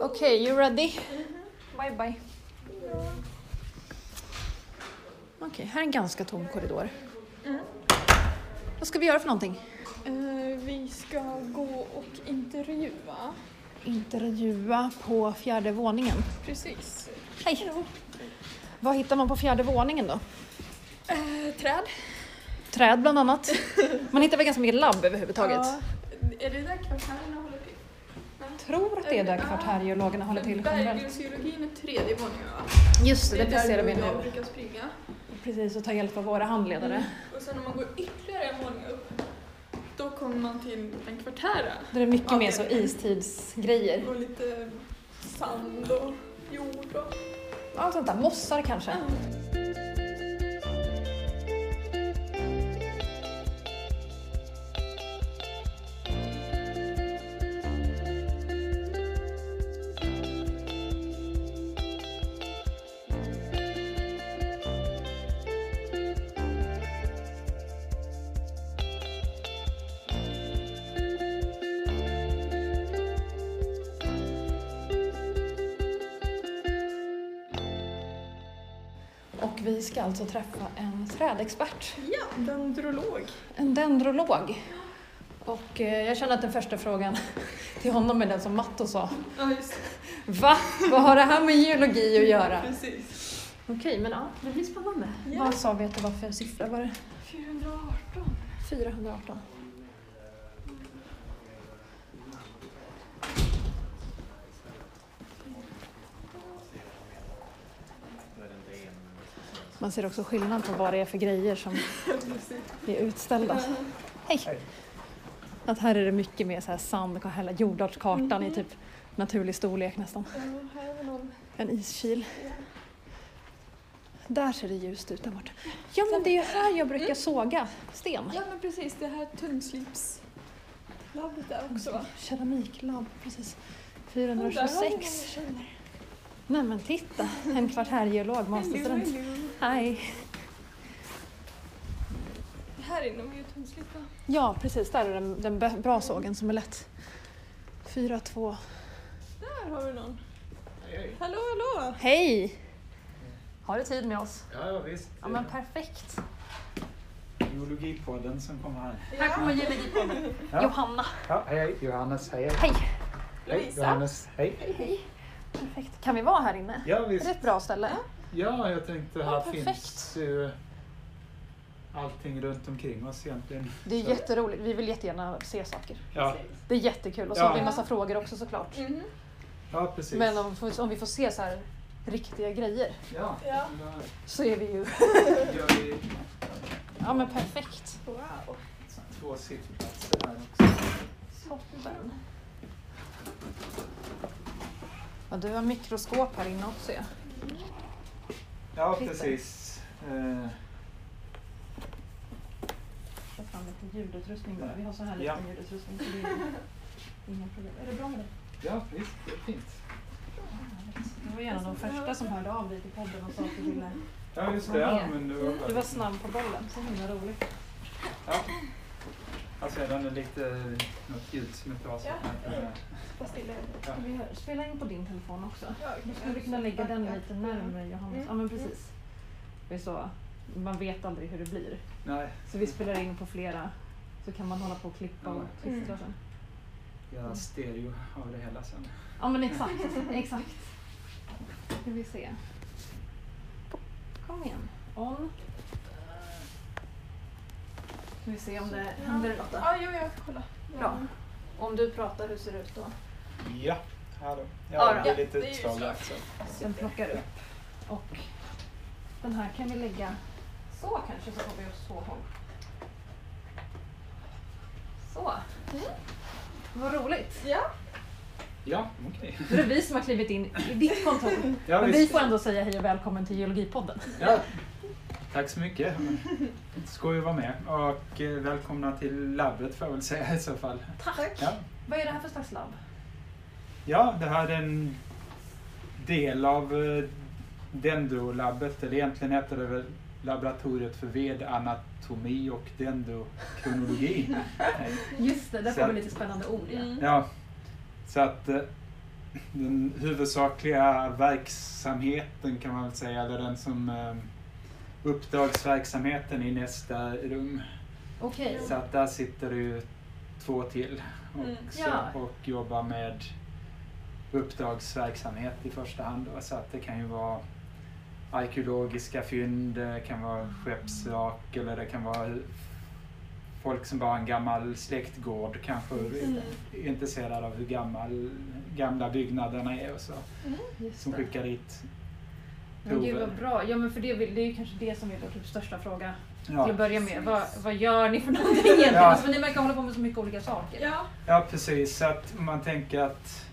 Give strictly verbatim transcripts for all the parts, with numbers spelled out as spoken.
Okej, okay, you ready? Mm-hmm. Bye bye. Ja. Okej, okay, här är en ganska tom korridor. Mm. Vad ska vi göra för någonting? Uh, vi ska gå och intervjua. Intervjua på fjärde våningen. Precis. Hej. Hello. Vad hittar man på fjärde våningen då? Uh, träd. Träd bland annat. Man hittar väl ganska mycket labb överhuvudtaget. Ja. Är det där kvartärerna håller till? Jag tror att det är där kvartärgeologerna håller till. Berggrundsgeologin är tredje våningen, va? Just det, det, det passerar vi nu. Jag brukar springa. Precis, och ta hjälp av våra handledare. Mm. Och sen om man går ytterligare en våning upp, då kommer man till en kvartära. Det är mycket mer så istidsgrejer. Och lite sand och jord och... Ja, sånt där. Mossar kanske. Mm. Och vi ska alltså träffa en trädexpert. Ja, dendrolog. En dendrolog. Och eh, jag känner att den första frågan till honom är den som Matto sa. Ja, just det. Va? Vad har det här med geologi att göra? Precis. Okej, men ja, det blir spännande. Ja. Vad sa vi att det var för siffra? Var det? fyrahundraarton. fyrahundraarton. Man ser också skillnad på vad det är för grejer som är utställda. Hej! Att här är det mycket mer så här sand, hela jordartskartan mm. i typ naturlig storlek nästan. Ja, här är någon... En iskil. Ja. Där ser det ljust ut där borta. Ja, men det är ju här jag brukar mm. såga sten. Ja, men precis. Det här tungslipslabbet där också, va? Keramiklabb, precis. fyrahundratjugosex. Nej, men titta. En kvartärgeolog, masterstudent. Hej. Här inne är ju tungslippa. Ja, precis. Där är den, den bra sågen som är lätt. fyra två. Där har vi någon. Hej, hej. Hallå, hallå. Hej. Har du tid med oss? Ja, ja visst. Ja, men perfekt. Geologipodden som kommer här. Ja. Här kommer Geologipodden. Ja. Johanna. Ja, hej, Johannes. Hej. Hej. Hej, Johannes. Hej. Hej, hej. Perfekt. Kan vi vara här inne? Ja, visst. Är det ett bra ställe? Ja, jag tänkte ja, här perfekt. finns ju allting runt omkring oss egentligen. Det är så. Jätteroligt. Vi vill jättegärna se saker. Ja. Det är jättekul. Och så ja. har vi en massa frågor också såklart. Mm. Ja, precis. Men om, om vi får se så här riktiga grejer ja. Ja. så är vi ju... Gör vi... Ja, men perfekt. Wow. Två sittplatser här också. Toppen. Ja, du har mikroskop här inne också, ja. Ja, precis. Eh. Jag tar fram lite ljudutrustning bara. Vi har så här lite ja. ljudutrustning så det är inga problem. Är det bra med det? Ja, visst. Det är fint. Du var en av de första som hörde av dig till podden och sa att du ville... Ja, just det. Ja, men du, var du var snabb på bollen. Så himla roligt. Ja. Alltså, den är lite något ljud som inte var så. Ja. Ja. Vi spela in på din telefon också. Ja, du skulle kunna lägga den lite närmare Johannes. Mm. Ja, men precis. Det är så, man vet aldrig hur det blir. Nej. Så vi spelar in på flera, så kan man hålla på och klippa och klistra sen. Göra stereo av det hela sen. Ja, men exakt. Exakt. Ska vi se. Kom igen. On. Ska vi se om det händer något. Ja, jo, jag kolla. Bra. Om du pratar, hur ser det ut då? Ja, hallå. Ja, ja det är lite ja, utslag. Den plockar upp. Och den här kan vi lägga så kanske, så får vi oss så håll. Så. Mm. Vad roligt. Ja. Ja, okej. Okay. Det är vi som har klivit in i ditt kontor. Ja, men vi får ändå säga hej och välkommen till Geologipodden. Ja. Tack så mycket. Skoj att vara med. Och välkomna till labbet får jag väl säga i så fall. Tack. Ja. Vad är det här för slags labb? Ja, det här är en del av dendrolabbet. Eller egentligen heter det väl laboratoriet för vedanatomi och dendrokronologi. Just det, där får vi lite spännande ord. Ja. ja, så att den huvudsakliga verksamheten kan man väl säga, eller den som eh, uppdragsverksamheten i nästa rum. Okej. Så att där sitter det ju två till Mm. också, Ja. och jobbar med uppdragsverksamhet i första hand då. Så att det kan ju vara arkeologiska fynd, det kan vara skeppsvrak, eller det kan vara folk som bara har en gammal släktgård, kanske Mm. är intresserade av hur gammal, gamla byggnaderna är och så. Just Som det. skickar dit Men gud prover. vad bra. Ja men för det, det är ju kanske det som är vår typ största fråga Ja. till att börja med. Vad, vad gör ni för någonting egentligen? Ja. Alltså, för ni verkar hålla på med så mycket olika saker. Ja. Ja, precis. Så att man tänker att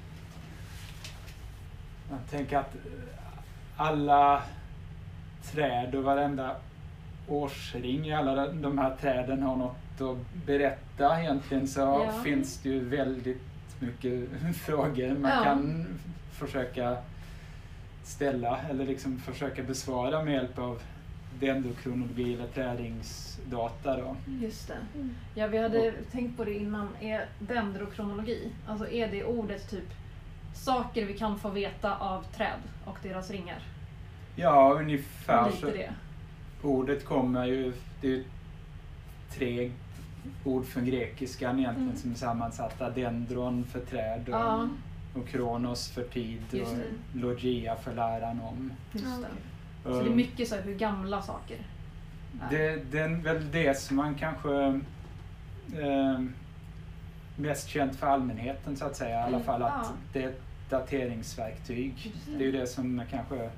man tänker att alla träd och varenda årsring i alla de här träden har något att berätta egentligen, så Ja. finns det ju väldigt mycket frågor man Ja. kan försöka ställa eller liksom försöka besvara med hjälp av dendrokronologi eller trädringsdata då. Just det. Mm. Ja, vi hade tänkt på det innan. Är dendrokronologi, alltså är det ordet typ saker vi kan få veta av träd och deras ringar? Ja, ungefär Lite så. det. Ordet kommer ju, det är ju tre ord från grekiskan egentligen Mm. som är sammansatta. Dendron för träd och, Ja, och kronos för tid Just och det. logia för läran om. just Ja, det. okej. Så det är Um, mycket så här hur gamla saker är. det, det är väl det som man kanske eh, mest känt för allmänheten så att säga. I alla Mm, fall att ja. det är ett dateringsverktyg. Just Det är ju det som kanske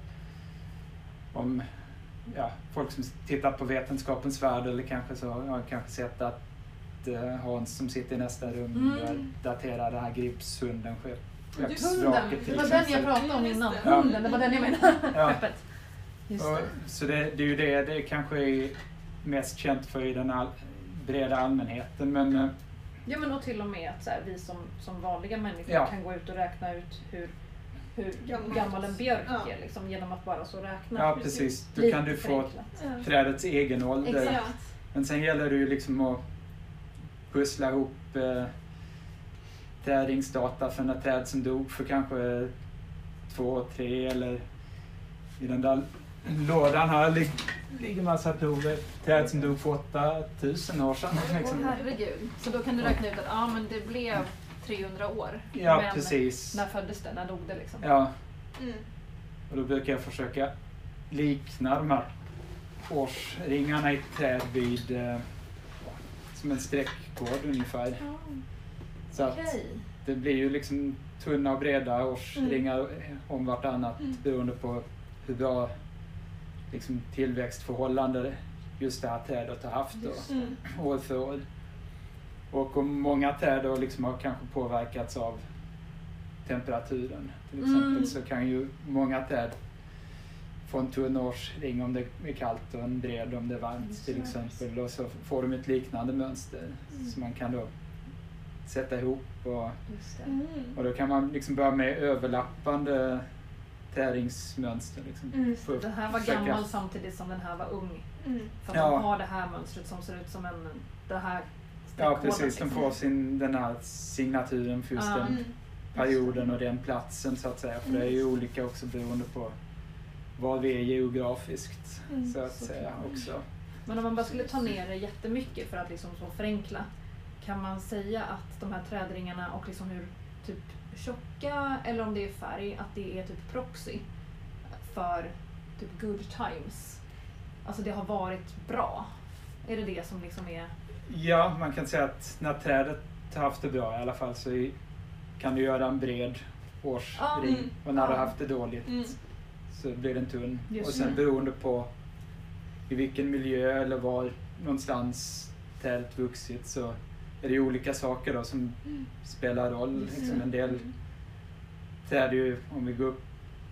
om ja, folk som tittar på Vetenskapens värld eller kanske så har kanske sett att eh, Hans som sitter i nästa rum Mm. börjar datera det här Gripshunden skepp. Hunden, skeppsvraket till det var den jag exempel. pratade om innan. Ja. Hunden, det var den jag menade. Ja. Skeppet. Just Och, det. så det, det är ju det, det är kanske är mest känt för i den all, breda allmänheten, men eh, Ja men och till och med att så här, vi som, som vanliga människor Ja. kan gå ut och räkna ut hur, hur Gammal. gammal en björk Ja. är liksom, genom att bara så räkna. ja precis. precis, då Lite kan du få förenklat. Ja. trädets egen ålder. Exakt. Ja. Men sen gäller det ju liksom att pussla ihop eh, trädringsdata för när träd som dog för kanske två, tre eller i den där lådan här lig, ligger massa prover. Träd som dog för åtta tusen år sedan. Åh Liksom. herregud. Så då kan du räkna ut att ja, men det blev trehundra år. Ja, men precis. när föddes det? När dog det liksom? Ja, Mm. och då brukar jag försöka likna de här årsringarna i ett träd vid eh, som en streckkod ungefär. Så att Okej. det blir ju liksom tunna och breda årsringar om vartannat Mm. beroende på hur bra liksom, tillväxtförhållande just det här trädet har haft då, Just Mm. år för år. Och om många träd då liksom har kanske påverkats av temperaturen till exempel, Mm. så kan ju många träd få en tunn årsring om det är kallt och en bred om det är varmt Just till det. exempel. Och så får de ett liknande mönster Mm. som man kan då sätta ihop. Och, Just det. Mm. och då kan man liksom börja med överlappande täringsmönster. Liksom. Mm. För att Den här var försöka- gammal samtidigt som den här var ung. Mm. För att Ja. de har det här mönstret som ser ut som en, det här Ja, streckkoden, precis. De liksom. får sin, den här signaturen för just Ja. den Mm. perioden och den platsen så att säga. För det är ju olika också beroende på var vi är geografiskt Mm, så att såklart. säga också. Men om man bara skulle ta ner det jättemycket för att liksom så förenkla, kan man säga att de här trädringarna och liksom hur typ tjocka eller om det är färg, att det är typ proxy för typ good times? Alltså det har varit bra. Är det det som liksom är... Ja, man kan säga att när trädet har haft det bra i alla fall så i- kan du göra en bred årsring Ja, mm. och när du Ja. har haft det dåligt Mm. så blir den tunn. Just och sen det. beroende på i vilken miljö eller var någonstans trädet vuxit så är det ju olika saker då som Mm. spelar roll. Just Liksom det. en del träd är ju, om vi går upp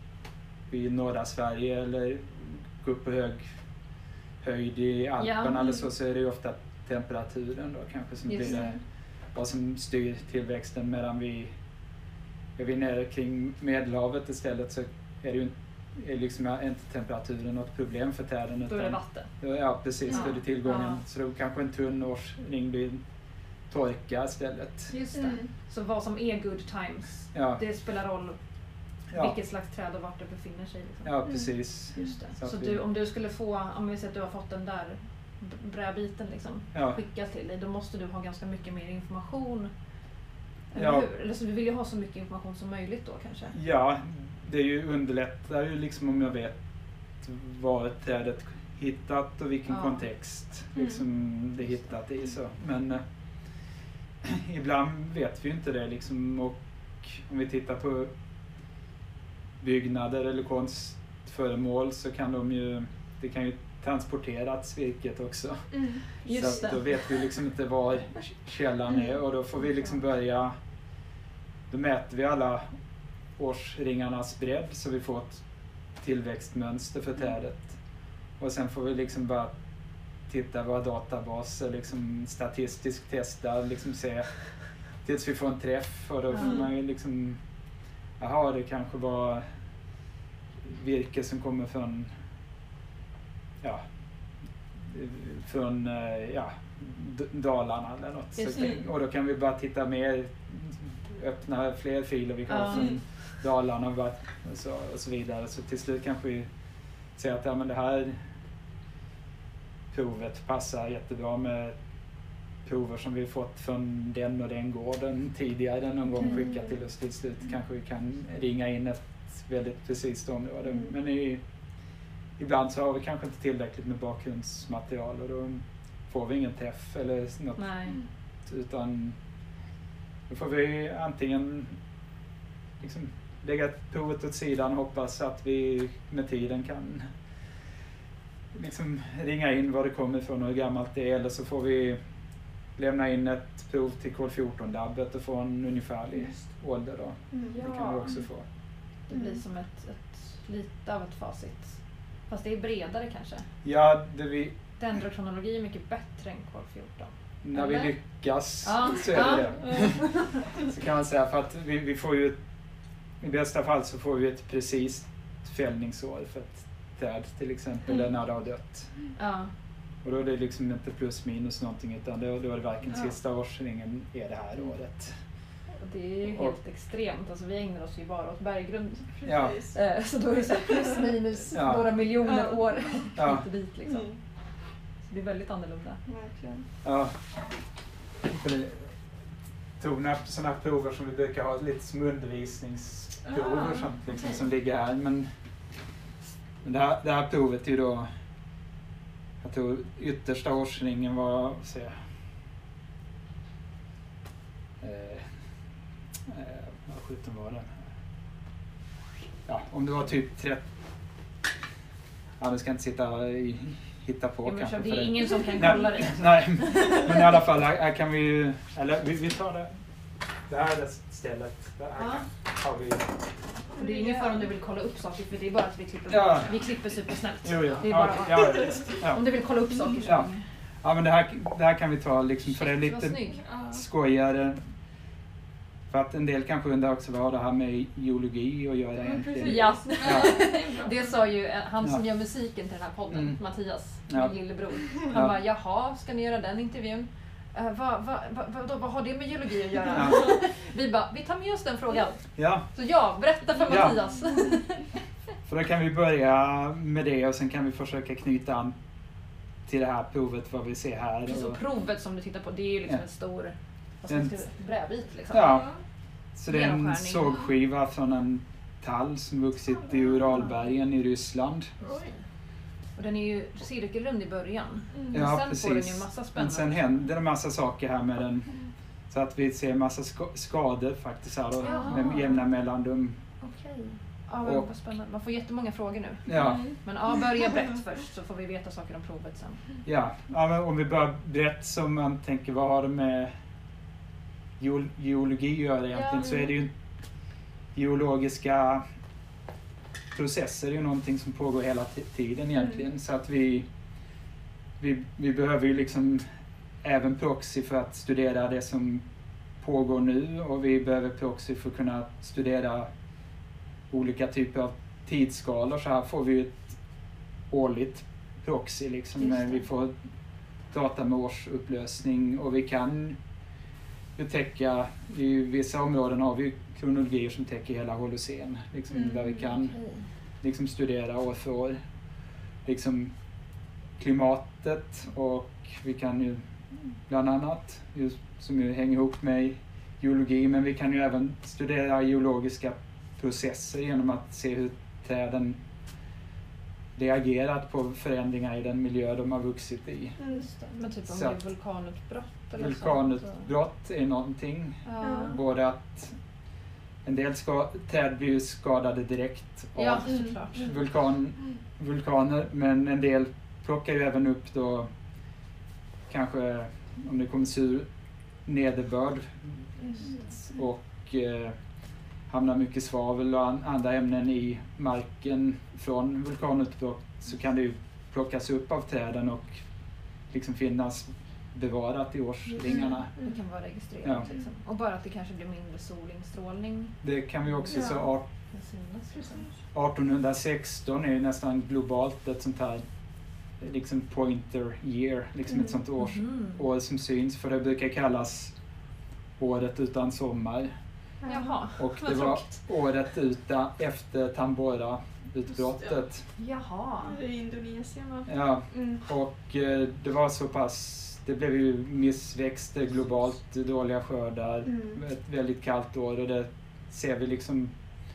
i norra Sverige eller går upp på hög höjd i Alperna Ja. eller så, så är det ju ofta temperaturen då kanske som Just blir det, vad som styr tillväxten, medan vi är vi nere kring Medelhavet istället så är det ju är liksom inte temperaturen något problem för träden. Då är det vatten. Ja, precis. Ja. Då är det tillgången. Ja. Så då kanske en tunn årsring blir torka istället. Just det. Mm. Så vad som är good times, Ja, det spelar roll ja, vilket slags träd och vart det befinner sig. Liksom. ja precis. Just det. Så Så att vi- du, om du skulle få, om vi säger att du har fått den där b- brädbiten liksom, Ja. skickad till dig, då måste du ha ganska mycket mer information. Eller Ja. hur? Eller så du vill ju ha så mycket information som möjligt då kanske. Ja, det är ju underlättar ju liksom om jag vet vad trädet hittat och vilken Ja. kontext Mm. liksom det hittat i. Så. Men eh, ibland vet vi ju inte det liksom, och om vi tittar på byggnader eller konstföremål så kan de ju, det kan ju transporterats virket också. Mm. Just Så att det. då vet vi liksom inte var källan är och då får vi liksom börja, då mäter vi alla årsringarnas bredd så vi får ett tillväxtmönster för trädet. Och sen får vi liksom bara titta våra databaser, liksom statistiskt testa, liksom se tills vi får en träff och då får Mm. man ju liksom, jaha det kanske var virke som kommer från, ja, från eh, ja, D- Dalarna eller något. Just Så, det. och då kan vi bara titta mer, öppna fler filer vi har Ja. från Dalarna och, bara, och, så, och så vidare. Så till slut kanske vi ser att ja, men det här provet passar jättebra med prover som vi fått från den och den gården tidigare någon gång Mm. skickat till oss. Till slut kanske vi kan ringa in ett väldigt precis område. Mm. Men i, ibland så har vi kanske inte tillräckligt med bakgrundsmaterial och då får vi ingen träff eller något, Nej. utan då får vi antingen liksom lägga provet åt sidan och hoppas att vi med tiden kan liksom ringa in var det kommer ifrån och hur gammalt det är, eller så får vi lämna in ett prov till kol fjorton-labbet och få en ungefärlig ålder då. Mm. Ja. Det kan vi också få. Det blir Mm. som ett, ett lite av ett facit. Fast det är bredare kanske. Ja, det vi, Dendrokronologi är mycket bättre än kol fjorton. när Eller? vi lyckas Ja, så är ja. det det. Så kan man säga, för att vi, vi får ju, i bästa fall så får vi ett precis fällningsår för ett träd till exempel, Mm. eller när det har dött. Ja. Och då är det liksom inte plus minus någonting, utan då, då är det varken Ja. sista årsringen är det här året. Och det är ju Och- helt extremt. Alltså, vi ägnar oss ju bara åt berggrund. Ja. Precis. Eh, Så då är det så här plus minus Ja. några miljoner Ja. år Ja. hit och dit liksom. Mm. Så det är väldigt annorlunda. Verkligen. Ja. För det tog några sådana prover som vi brukar ha lite som undervisningsprover Ah, sånt, liksom, okej. som ligger här. Men, men det, här, det här provet är ju då, jag tror yttersta årsringen var, vad säger jag, eh, eh, vad sjutton var det? Ja, om det var typ trettio, ja nu ska jag inte sitta och hitta på Ja, men kanske. så det för är ingen som kan Nej, kolla det. Nej, men i alla fall här, här kan vi ju, eller vi, vi tar det, det här är det stället, det här Ja. kan, har vi, Och det är ingen fara om du vill kolla upp saker, för det är bara att vi klipper, Ja. vi klipper supersnällt. jo, jo, Det är ja, bara, okej, ja, visst, ja. Om du vill kolla upp saker så. Ja. Ja, men det här, det här kan vi ta liksom, för det är Shit, vad lite snygg. Ja. skojigare. För att en del kanske undrar också vad det här med geologi att göra Men egentligen. precis. Ja. Ja. Det sa ju eh, han som Ja. gör musiken till den här podden, Mm. Mattias, Ja. min lillebror. Han Ja. bara, jaha, ska ni göra den intervjun? Uh, vad, vad, vad, vad, vad har det med geologi att göra? Ja. Vi bara, vi tar med oss den frågan. Ja, Så ja, berätta för Ja. Mattias. för då kan vi börja med det och sen kan vi försöka knyta an till det här provet, vad vi ser här. Precis, och Och, provet som du tittar på, det är ju liksom Ja. en stor, vad ska En- man säga, brädbit liksom. Ja. så det är en genomskärning. sågskiva från en tall som vuxit i Uralbergen i Ryssland. Oj. Och den är ju cirkelrund i början. Mm. Ja, Men sen får den ju precis. massa Men spännande. sen händer det massa saker här med den. Så att vi ser massa ska- skador faktiskt här då, Jaha. med jämna mellanrum. Okej. Ja, vad Och- vad spännande. Man får jättemånga frågor nu. Ja, Mm. Men ja, börja brett först så får vi veta saker om provet sen. ja. ja men om vi börjar brett så man tänker vad har det med geol- geologi att göra egentligen, Ja. så är det ju geologiska processer är ju någonting som pågår hela ti- tiden egentligen. Mm. Så att vi, vi, vi behöver ju liksom även proxy för att studera det som pågår nu, och vi behöver proxy för att kunna studera olika typer av tidsskalor. Så här får vi ett årligt proxy liksom, Just när det. vi får data med årsupplösning, och vi kan ju täcka, i vissa områden har vi kronologier som täcker hela Holocen, liksom, Mm, där vi kan Okej. liksom studera år för år. Liksom klimatet, och vi kan ju bland annat, just, som ju hänger ihop med geologi, men vi kan ju även studera geologiska processer genom att se hur träden reagerat på förändringar i den miljö de har vuxit i. Just det. Men typ om Så det är att- vulkanutbrott eller sånt, Vulkanutbrott är någonting, så- Ja. både att en del ska, träd blir ju skadade direkt av Ja, såklart. Mm. vulkan, vulkaner, men en del plockar ju även upp då kanske om det kommer sur nederbörd och eh, hamnar mycket svavel och an, andra ämnen i marken från vulkanutbrott, så kan det ju plockas upp av träden och liksom finnas bevarat i årsringarna. Det kan vara registrerat Ja. liksom. Och bara att det kanske blir mindre solinstrålning. Det kan vi också, Ja. så art, kan synas, liksom. artonhundrasexton är ju nästan globalt ett sånt här liksom pointer year, liksom Mm. ett sånt års, Mhm. år som syns, för det brukar kallas året utan sommar. Jaha, Och vad det var tråkigt. året utan, efter Tambora-utbrottet. Jaha. I Indonesien va? Ja, Mm. och eh, det var så pass, det blev ju missväxter globalt, dåliga skördar, Mm. ett väldigt kallt år, och det ser vi liksom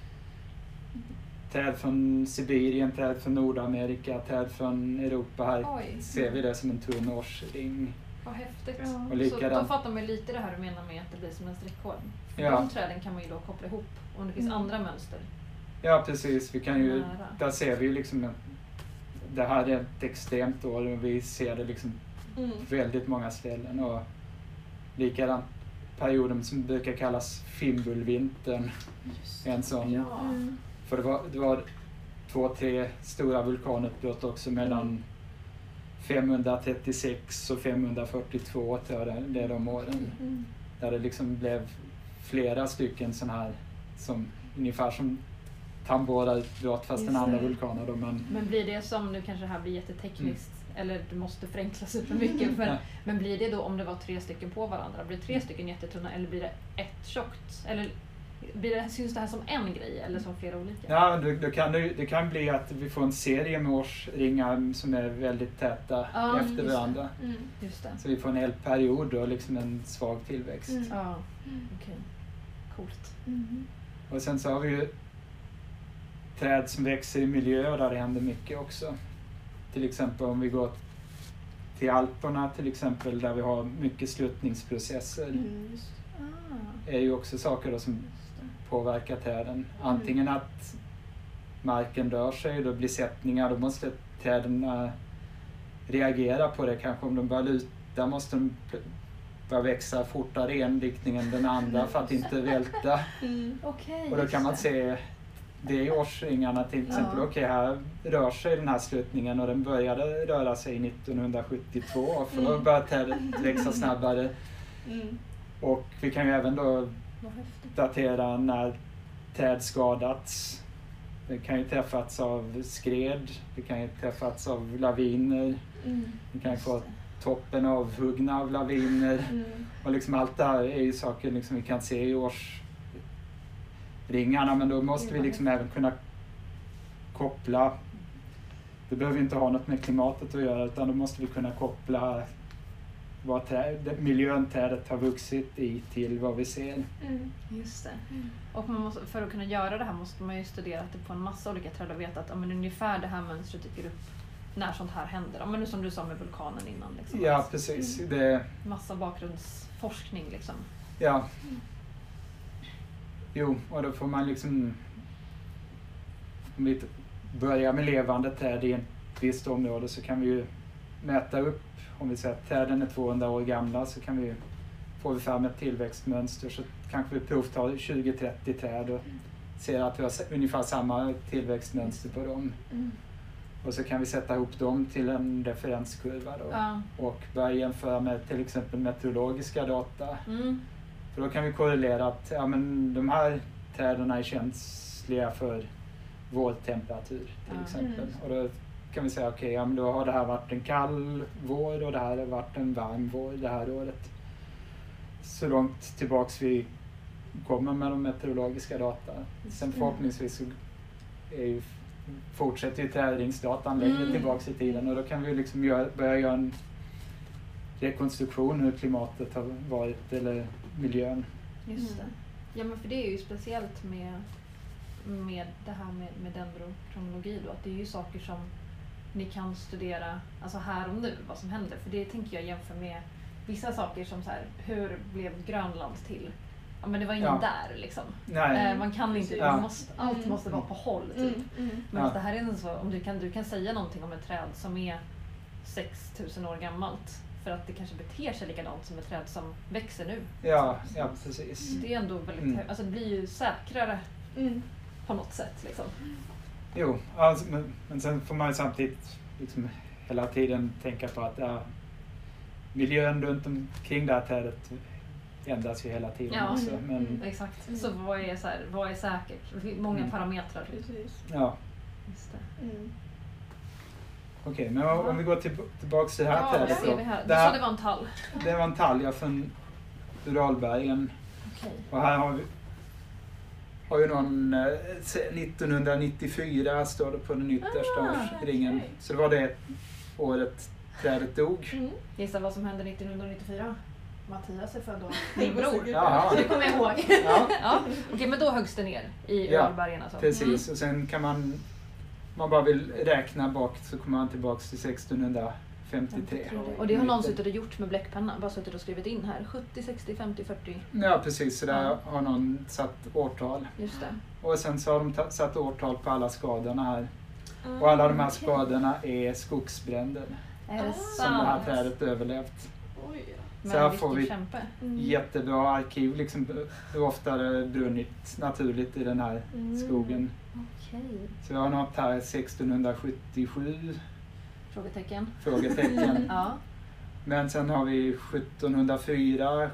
träd från Sibirien, träd från Nordamerika, träd från Europa här. Oj, Ser vi det som en tunn årsring. vad häftigt. Ja. Och Så likadant. då fattar man lite det här du menar med att det blir som en streckkod. För Ja. de träden kan man ju då koppla ihop om det finns Mm. andra mönster. Ja, precis. Vi kan ju, Nära. där ser vi ju liksom en- det här är ett extremt år, och vi ser det liksom Mm. väldigt många ställen. Och likadant perioden som brukar kallas Fimbulvintern. En sån, Ja. Mm. för det var, det var två, tre stora vulkanutbrott också mellan Mm. femhundratrettiosex och femhundrafyrtiotvå, tror jag det, det är de åren. Mm. Där det liksom blev flera stycken sån här, som, ungefär som Tambora-utbrott fast en Just andra det. vulkaner då, men Men blir det som, nu kanske det här blir jättetekniskt, eller du måste förenkla supermycket, men, Ja. men blir det då om det var tre stycken på varandra, blir det tre stycken jättetunna eller blir det ett tjockt? Eller blir det, syns det här som en grej eller som flera olika? ja, då, då kan det, det kan bli att vi får en serie med årsringar som är väldigt täta Ja, just efter det. varandra. Mm. Just det. Så vi får en hel period och liksom en svag tillväxt. Mm. Ja, okej. Coolt. Mm. Och sen så har vi ju träd som växer i miljöer där det händer mycket också. Till exempel om vi går till Alperna till exempel, där vi har mycket sluttningsprocesser. Mm. Ah, är ju också saker då som just det. påverkar träden. Antingen att marken rör sig, då blir sättningar, då måste träden äh, reagera på det. Kanske om de börjar luta måste de pl- börja växa fortare i en riktning än den andra för att inte välta. Mm. Okej, Och då just kan man det. se det i årsringarna till exempel. Ja. Okej, här rör sig den här sluttningen och den började röra sig nittonhundrasjuttiotvå, för då Mm. börjar trädet växa snabbare. Mm. Och vi kan ju även då Vad häftigt. datera när träd skadats. Det kan ju träffats av skred, det kan ju träffats av laviner, Mm. det kan ju Just få det. toppen avhuggna av laviner. Mm. Och liksom allt det här är ju saker liksom vi kan se i årsringarna, men då måste vi liksom även kunna koppla. Det behöver inte ha något med klimatet att göra, utan då måste vi kunna koppla vad träd, miljön trädet har vuxit i till vad vi ser. Mm. Just det. Och man måste, för att kunna göra det här måste man ju studera det på en massa olika träd och veta att ja, men ungefär det här mönstret dyker upp när sånt här händer. Ja, men nu som du sa med vulkanen innan. Liksom, Ja, att precis. Det, massa bakgrundsforskning liksom. ja. Jo, och då får man liksom, om vi börjar med levande träd i ett visst område, så kan vi ju mäta upp, om vi säger att träden är tvåhundra år gamla, så kan vi, får vi fram ett tillväxtmönster, så kanske vi provtar tjugo till trettio träd och ser att vi har ungefär samma tillväxtmönster på dem. Mm. Och så kan vi sätta ihop dem till en referenskurva då, Ja. och börja jämföra med till exempel meteorologiska data. Mm. För då kan vi korrelera att ja, men de här träden är känsliga för vårtemperatur till Ja. exempel. Mm. Och då kan vi säga okej, okay, ja, men då har det här varit en kall vår och det här har varit en varm vår det här året. så långt tillbaks vi kommer med de meteorologiska data. Sen förhoppningsvis så är ju, fortsätter ju trädringsdatan längre Mm. tillbaks i tiden och då kan vi liksom göra, börja göra en rekonstruktion hur klimatet har varit eller miljön. Just det. Mm. Ja, men för det är ju speciellt med, med det här med, med dendrokronologi då, att det är ju saker som ni kan studera alltså här och nu, vad som händer. För det tänker jag jämför med vissa saker som så här, hur blev Grönland till? Ja, men det var ingen Ja. där liksom. Nej. Eh, man kan inte, Ja. man måste, allt Mm. måste vara på håll typ. Mm. Mm. Men Ja. det här är inte så, om du kan, du kan säga någonting om ett träd som är sex tusen år gammalt för att det kanske beter sig likadant som ett träd som växer nu. Ja, ja precis. Det är ändå väldigt, Mm. alltså det blir ju säkrare Mm. på något sätt liksom. Jo, alltså, men, men sen får man ju samtidigt liksom hela tiden tänka på att ja, miljön runt omkring det här trädet ändras ju hela tiden Ja. också. Mm. Men, Mm. Exakt. Mm. Så vad är, så här, vad är säkert? Det finns många Mm. parametrar. Precis. ja, Just det. Mm. okej, men om, om vi går till, tillbaks till det här Ja, vad trädet ser då. vi här? Du Det, sa här det var en tall. det var en talja från Uralbergen Okej. och här har vi har ju någon eh, nittonhundranittiofyra står det på den yttersta Ah, årsringen. okej. Så det var det året trädet dog. Mm. Gissa vad som hände nittonhundranittiofyra? Mattias är född då. Din bror. Jaha. Det kommer jag ihåg. Ja. Ja. Okej, men då höggs det ner i Ja, Uralbergen alltså. Precis, och sen kan man, om man bara vill räkna bak så kommer man tillbaks till sextonhundrafemtiotre. Och det har någon suttit och gjort med bläckpenna, bara suttit och skrivit in här. sjuttio, sextio, femtio, fyrtio. Ja, precis, så där Ja. har någon satt årtal. Just det. Och sen så har de ta- satt årtal på alla skadorna här. Ah, Och alla de här okej. skadorna är skogsbränder Är det Ah. som det här sant? trädet överlevt. Oj. Men Så här vilken får vi- kämpe. Mm. Jättebra arkiv, liksom, hur ofta har det brunnit naturligt i den här Mm. skogen. Okej. Så vi har något här sextonhundrasjuttiosju, Frågetecken. frågetecken. Ja. Men sen har vi sjuttonhundrafyra,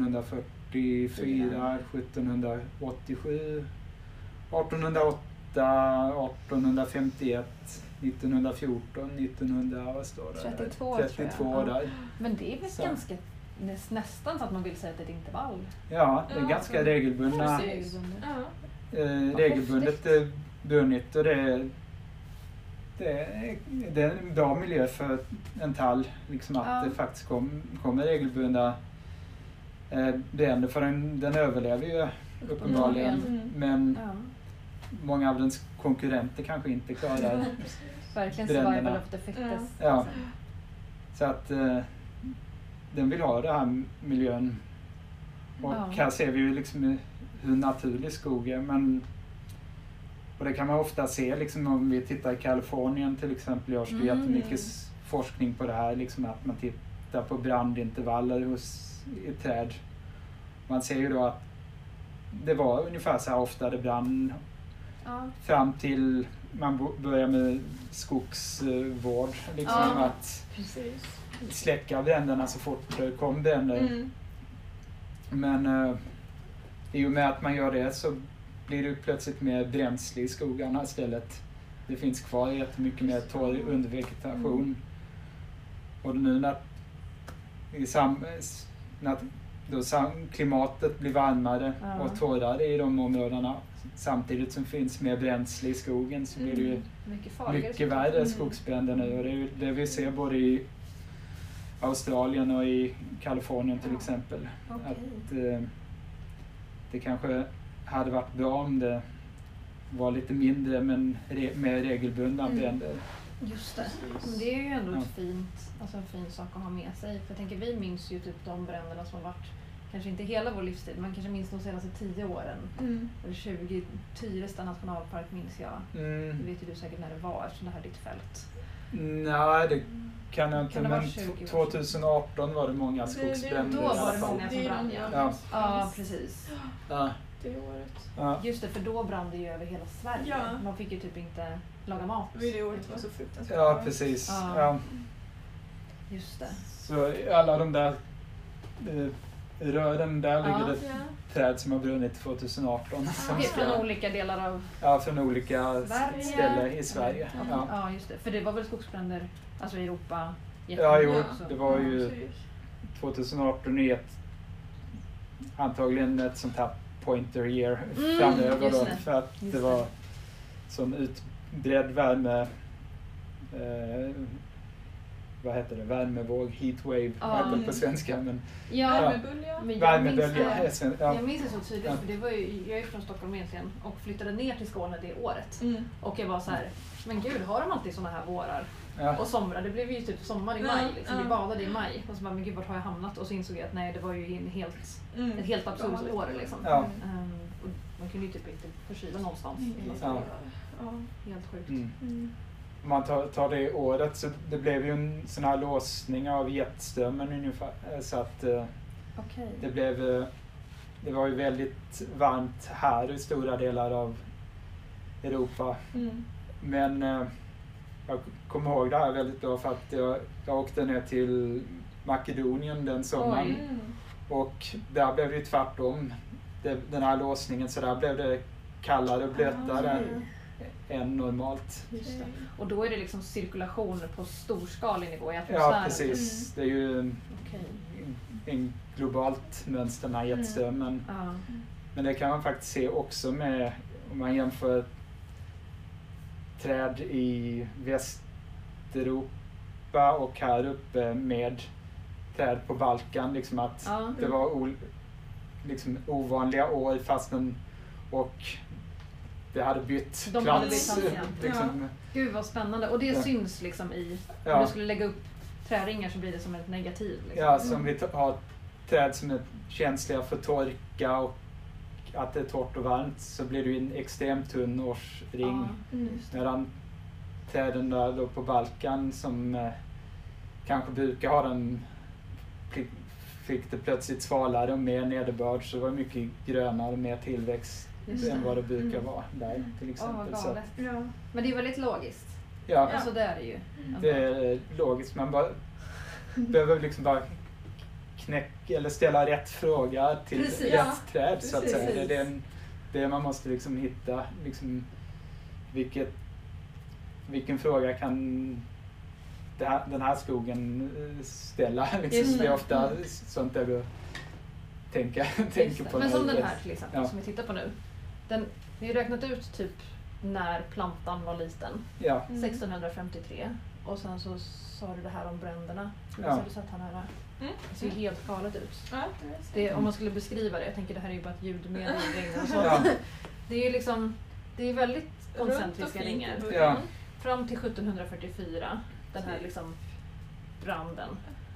sjuttonhundrafyrtiofyra, sjuttonhundraåttiosju, artonhundraåtta, artonhundrafemtioett, nittonhundrafjorton, nittonhundra, vad står det? trettiotvå, trettiotvå tror jag. där. Men det är väl Så. ganska näs, nästan så att man vill säga att det är ett intervall. Ja, det är Ja, ganska så- regelbundna, Precis. Ja. eh, regelbundet eh, brunnit och det är, det, är, det är en bra miljö för en tall, liksom att Ja. det faktiskt kom, kommer regelbundna eh, bränder, för den, den överlever ju uppenbarligen. Mm. Men Ja. många av dens konkurrenter kanske inte klarar. Verkligen Bränderna. survival of the fittest. Ja. alltså. Så att eh, den vill ha den här miljön. Och Ja. här ser vi ju liksom hur naturlig skog är. Men, och det kan man ofta se liksom, om vi tittar i Kalifornien till exempel. Görs det Mm. jättemycket s- forskning på det här. Liksom att man tittar på brandintervaller hos ett träd. Man ser ju då att det var ungefär så här ofta det brann Ja. fram till man bo- börjar med skogsvård. Liksom Ja. att Precis. släcka bränderna så fort det kom bränder. Mm. Men eh, i och med att man gör det så blir det plötsligt mer bränsle i skogarna istället. Det finns kvar jättemycket mer torr undervegetation. Mm. Och nu när, i sam, när då sam, klimatet blir varmare Ja. och torrare i de områdena samtidigt som finns mer bränsle i skogen så blir det ju Mm. Mycket farligare. mycket värre Mm. skogsbränder nu och det är ju det vi ser både i Australien och i Kalifornien till Ja. exempel. Okej. Att eh, det kanske hade varit bra om det var lite mindre men re, mer regelbundna Mm. bränder. Just det. Men det är ju ändå Ja. ett fint, alltså en fin sak att ha med sig. För jag tänker, vi minns ju typ de bränderna som har varit, kanske inte hela vår livstid, men kanske minst de senaste tio åren. Mm. Eller tjugo, Tyresta nationalpark minns jag. Det Mm. vet ju du säkert när det var eftersom det här är ditt fält. Nej, det kan jag inte. Kan det vara Men tjugo? tjugoarton var det många Det- det- skogsbränder då i alla var det fall. många som Det är brann, de ja. jag Ja. minns. Ja, precis. Ja, Det året. ja. Just det, för då brann det ju över hela Sverige. Ja. Man fick ju typ inte laga mat. Det var det året var så fruktansvärt. ja, precis. Ja. Ja. Just det. Så alla de där eh, rören, där Ja. ligger det Ja. träd som har brunnit tjugoarton. Som Okej, ska- från olika delar av... Ja, från olika Sverige. ställen i Sverige. Mm. Ja, Ja, just det. För det var väl skogsbränder, alltså i Europa? ja jo, jättemycket också. det var Ja, ju precis. tjugoarton i ett antagligen ett sånt här pointer year Mm, framöver just då, det. för att Just det det. var sån utbredd värme, eh, vad heter det, värmevåg, heatwave, Ja. vad heter det på svenska, men Ja, Värmebölja. men jag minns, värmebölja. det, är sven- ja. jag minns det så tydligt Ja. för det var ju, jag är från Stockholm egentligen och flyttade ner till Skåne det året. Mm. Och jag var så här, men gud har de alltid såna här vårar? Ja. Och somrar, det blev ju typ sommar i Ja, maj, liksom. Vi ja. badade i maj. Och så bara, men gud vart har jag hamnat? Och så insåg jag att nej, det var ju en helt, Mm. ett helt absurt Galet. år liksom. Ja. Ehm, och man kunde ju typ inte förkyla någonstans. Mm. hela Ja. Sverige. Ja. Helt sjukt. Mm. Mm. Om man tar, tar det året så det blev ju en sån här låsning av jetströmmen ungefär, så att eh, Okej. det blev, eh, det var ju väldigt varmt här i stora delar av Europa. Mm. Men eh, jag kommer ihåg det här väldigt bra för att jag, jag åkte ner till Makedonien den sommaren. Oj. Mm. Och där blev det ju tvärtom. Det, den här låsningen, så där blev det kallare och blötare Okej. än normalt. Just det. Och då är det liksom cirkulation på storskalig nivå i Ja, atmosfären? precis. Det är ju en, Okej. en globalt mönster, den här jetströmmen. Ja. Men det kan man faktiskt se också med, om man jämför träd i Västeuropa och här uppe med träd på Balkan. Liksom att Ja. det var o, liksom ovanliga år fastän och det hade bytt De hade plats. bytt plats igen. liksom, Gud vad spännande. Och det Ja. syns liksom i, om ja, du skulle lägga upp träringar så blir det som ett negativ. Liksom. ja, som vi t- har träd som är känsliga för torka och att det är torrt och varmt, så blir det ju en extremt tunn årsring. Ja, Mm. just det. Medan träden där då på Balkan som eh, kanske brukar ha den, fick det plötsligt svalare och mer nederbörd, så det var mycket grönare och mer tillväxt Just än det. vad det brukar Mm. vara där till Åh, exempel. vad Så, galet. Ja. Men det är väldigt logiskt. ja, Alltså det är det ju. det är logiskt. Man bara, behöver liksom bara knäcka eller ställa rätt fråga till Precis. rätt Ja, träd så att säga. precis. Det är den, det man måste liksom hitta. Liksom, vilket, vilken fråga kan det här, den här skogen eh, ställa? Liksom, Just det är det. ofta Mm. sånt där du tänker, Just tänker det. på. Men när som det- den här till exempel Ja. som vi tittar på nu. Den, vi har räknat ut typ när plantan var liten. Ja, Mm. sextonhundrafemtiotre. Och sen så sa du det här om bränderna. Ja. Ja. Har du sett han här? Mm. Det ser ju helt galet ut. Ja. Det, om man skulle beskriva det, jag tänker det här är ju bara ett ljudmedie och så. Ja. Det är ju liksom, det är väldigt Runt och koncentriska fint i ringar. början. Ja. Fram till sjuttonhundrafyrtiofyra, den här liksom branden.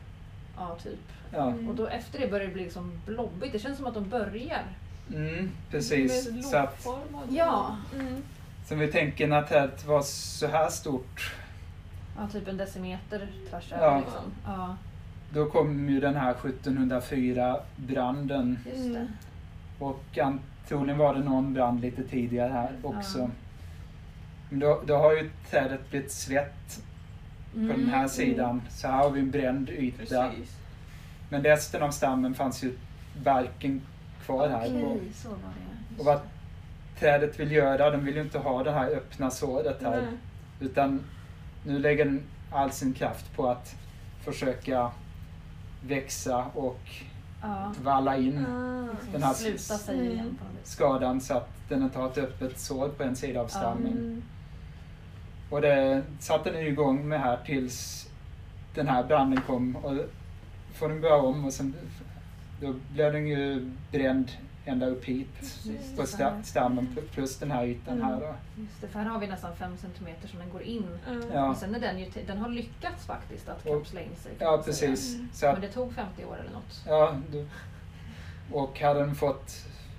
Ja, typ. ja. Mm. Och då efter det börjar det bli liksom blobbigt. Det känns som att de börjar. Mm, precis. Med Så att, lågformad. Ja. Mm. som vi tänker när trädet var så här stort, Ja, typ en decimeter tvärs Ja. över liksom. Ja, då kom ju den här sjuttonhundrafyra branden. just Mm. det. Och antagligen var det någon brand lite tidigare här också. Ja. Men då, då har ju trädet blivit svett på den här Mm. sidan. Så här har vi en bränd yta. Precis. Men resten av stammen fanns ju barken kvar här. Okej, Och, så var det. Just och vad det. trädet vill göra, de vill ju inte ha det här öppna såret här. Nej. Utan nu lägger den all sin kraft på att försöka växa och Ja. valla in Ah. den här Sluta sig Mm. igen på något vis. skadan så att den inte har ett öppet sår på en sida av stammen. Mm. Och det satte den igång med här tills den här branden kom och får den börja om och sen då blev den ju bränd ända upp hit Just på det, sta- stammen plus den här ytan Mm. här då. Just det, för här har vi nästan fem centimeter som den går in. Mm. Ja. Men sen är den ju, t- den har lyckats faktiskt att Och- kapsla in sig. kan Ja, man säga. precis. Mm. Så Men att, det tog femtio år eller något. ja, då, och hade den fått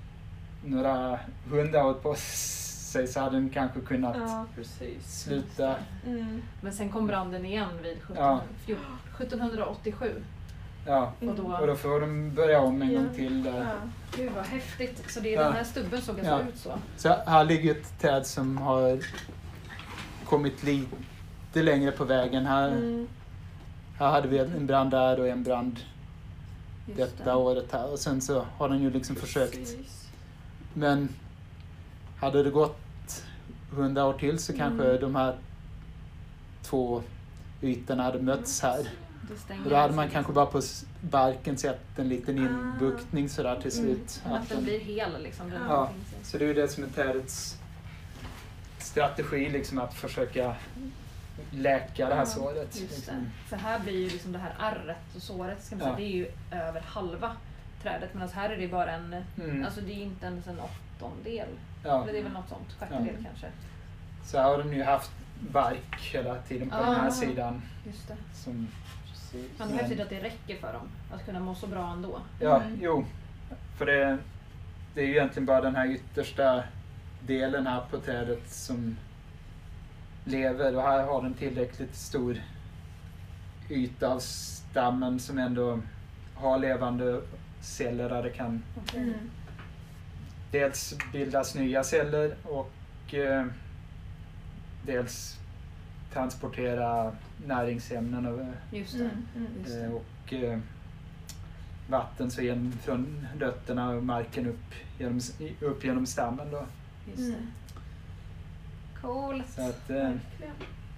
några hundra år på sig så hade den kanske kunnat Ja, precis. sluta. Mm. Men sen kom branden igen vid Ja. sjuttonhundraåttiosju. Ja, Och då, och då får de börja om en Ja. gång till där. Ja. gud vad häftigt. Så det är Ja. den här stubben såg alltså Ja. ut så. Så här ligger ett träd som har kommit lite längre på vägen. Här, Mm. här hade vi en brand där och en brand Just detta det. året här. Och sen så har den ju liksom försökt. Precis. Men hade det gått hundra år till så kanske Mm. de här två ytorna hade mötts här. Det stänger Och då hade man sig. kanske bara på s- barken sett en liten inbuktning sådär till slut. Mm. Att Att den den- blir hel liksom. Den Ja, finns i. så det är ju det som är trädets strategi, liksom att försöka läka det här Ja, såret. Just Liksom. det. För här blir ju liksom det här ärret och såret, ska man säga, Ja. det är ju över halva trädet. Men här är det bara en, Mm. alltså det är inte ens en åttondel. Ja. Eller det är väl något sånt, sjättedel Ja. kanske. Så här har den ju haft bark hela tiden på den här Ah. sidan. Just det. Som, Men det är häftigt att det räcker för dem att kunna må så bra ändå. ja, Mm. jo. För det, det är ju egentligen bara den här yttersta delen här på trädet som lever. Och här har den tillräckligt stor yta av stammen som ändå har levande celler där det kan Okej. Mm. dels bildas nya celler och eh, dels transportera näringsämnen och, Just det. Mm. Mm. Just det. eh, och eh, vatten så igen från rötterna och marken upp genom, upp genom stammen då. Just det. Mm. Coolt. Så att, eh, Verkligen.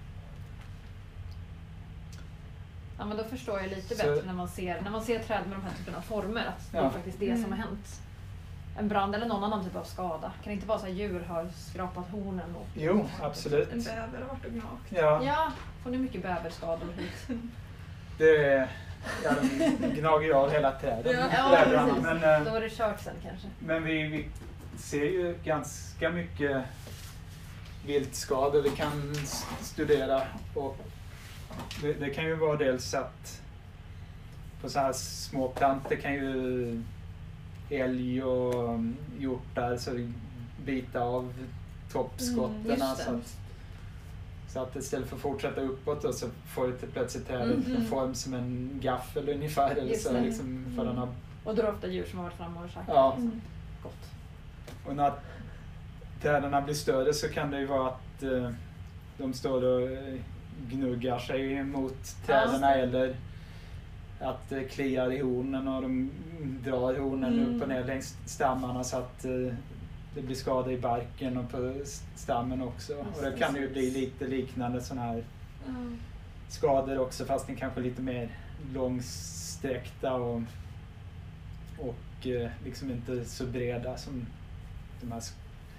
Ja, men då förstår jag lite Så- bättre när man ser, när man ser träd med de här typerna av former, att det är Ja. faktiskt det Mm. som har hänt. En brand eller någon annan typ av skada. Kan det inte vara så att djur har skrapat hornen? Och jo, absolut. En bäver har varit och gnagt. Ja, Ja, får ni mycket bäverskador hit? det är, ja, de gnager ju av hela träden. Ja. bävrarna. precis. Men, Då eh, är det kört sen kanske. men vi, vi ser ju ganska mycket viltskador vi kan s- studera. Och det, det kan ju vara dels att på så här små plantor kan ju älg och mm, hjortar så vi bita av toppskotten. Mm, just det. så, att, så att istället för att fortsätta uppåt då, så får det plötsligt trädet Mhm. en form som en gaffel ungefär. Eller Just så, det. liksom, för den har, Och då är det ofta djur som har varit framme och käkat. ja. Mm. Gott. Och när träden blir större så kan det ju vara att eh, de står och eh, gnuggar sig mot träden Ja. eller att det kliar i hornen och de drar hornen Mm. upp och ner längs stammarna så att eh, det blir skada i barken och på s- stammen också. Och det kan ju bli lite liknande sådana här Mm. skador också, fast den kanske lite mer långsträckta och, och eh, liksom inte så breda som de här sk-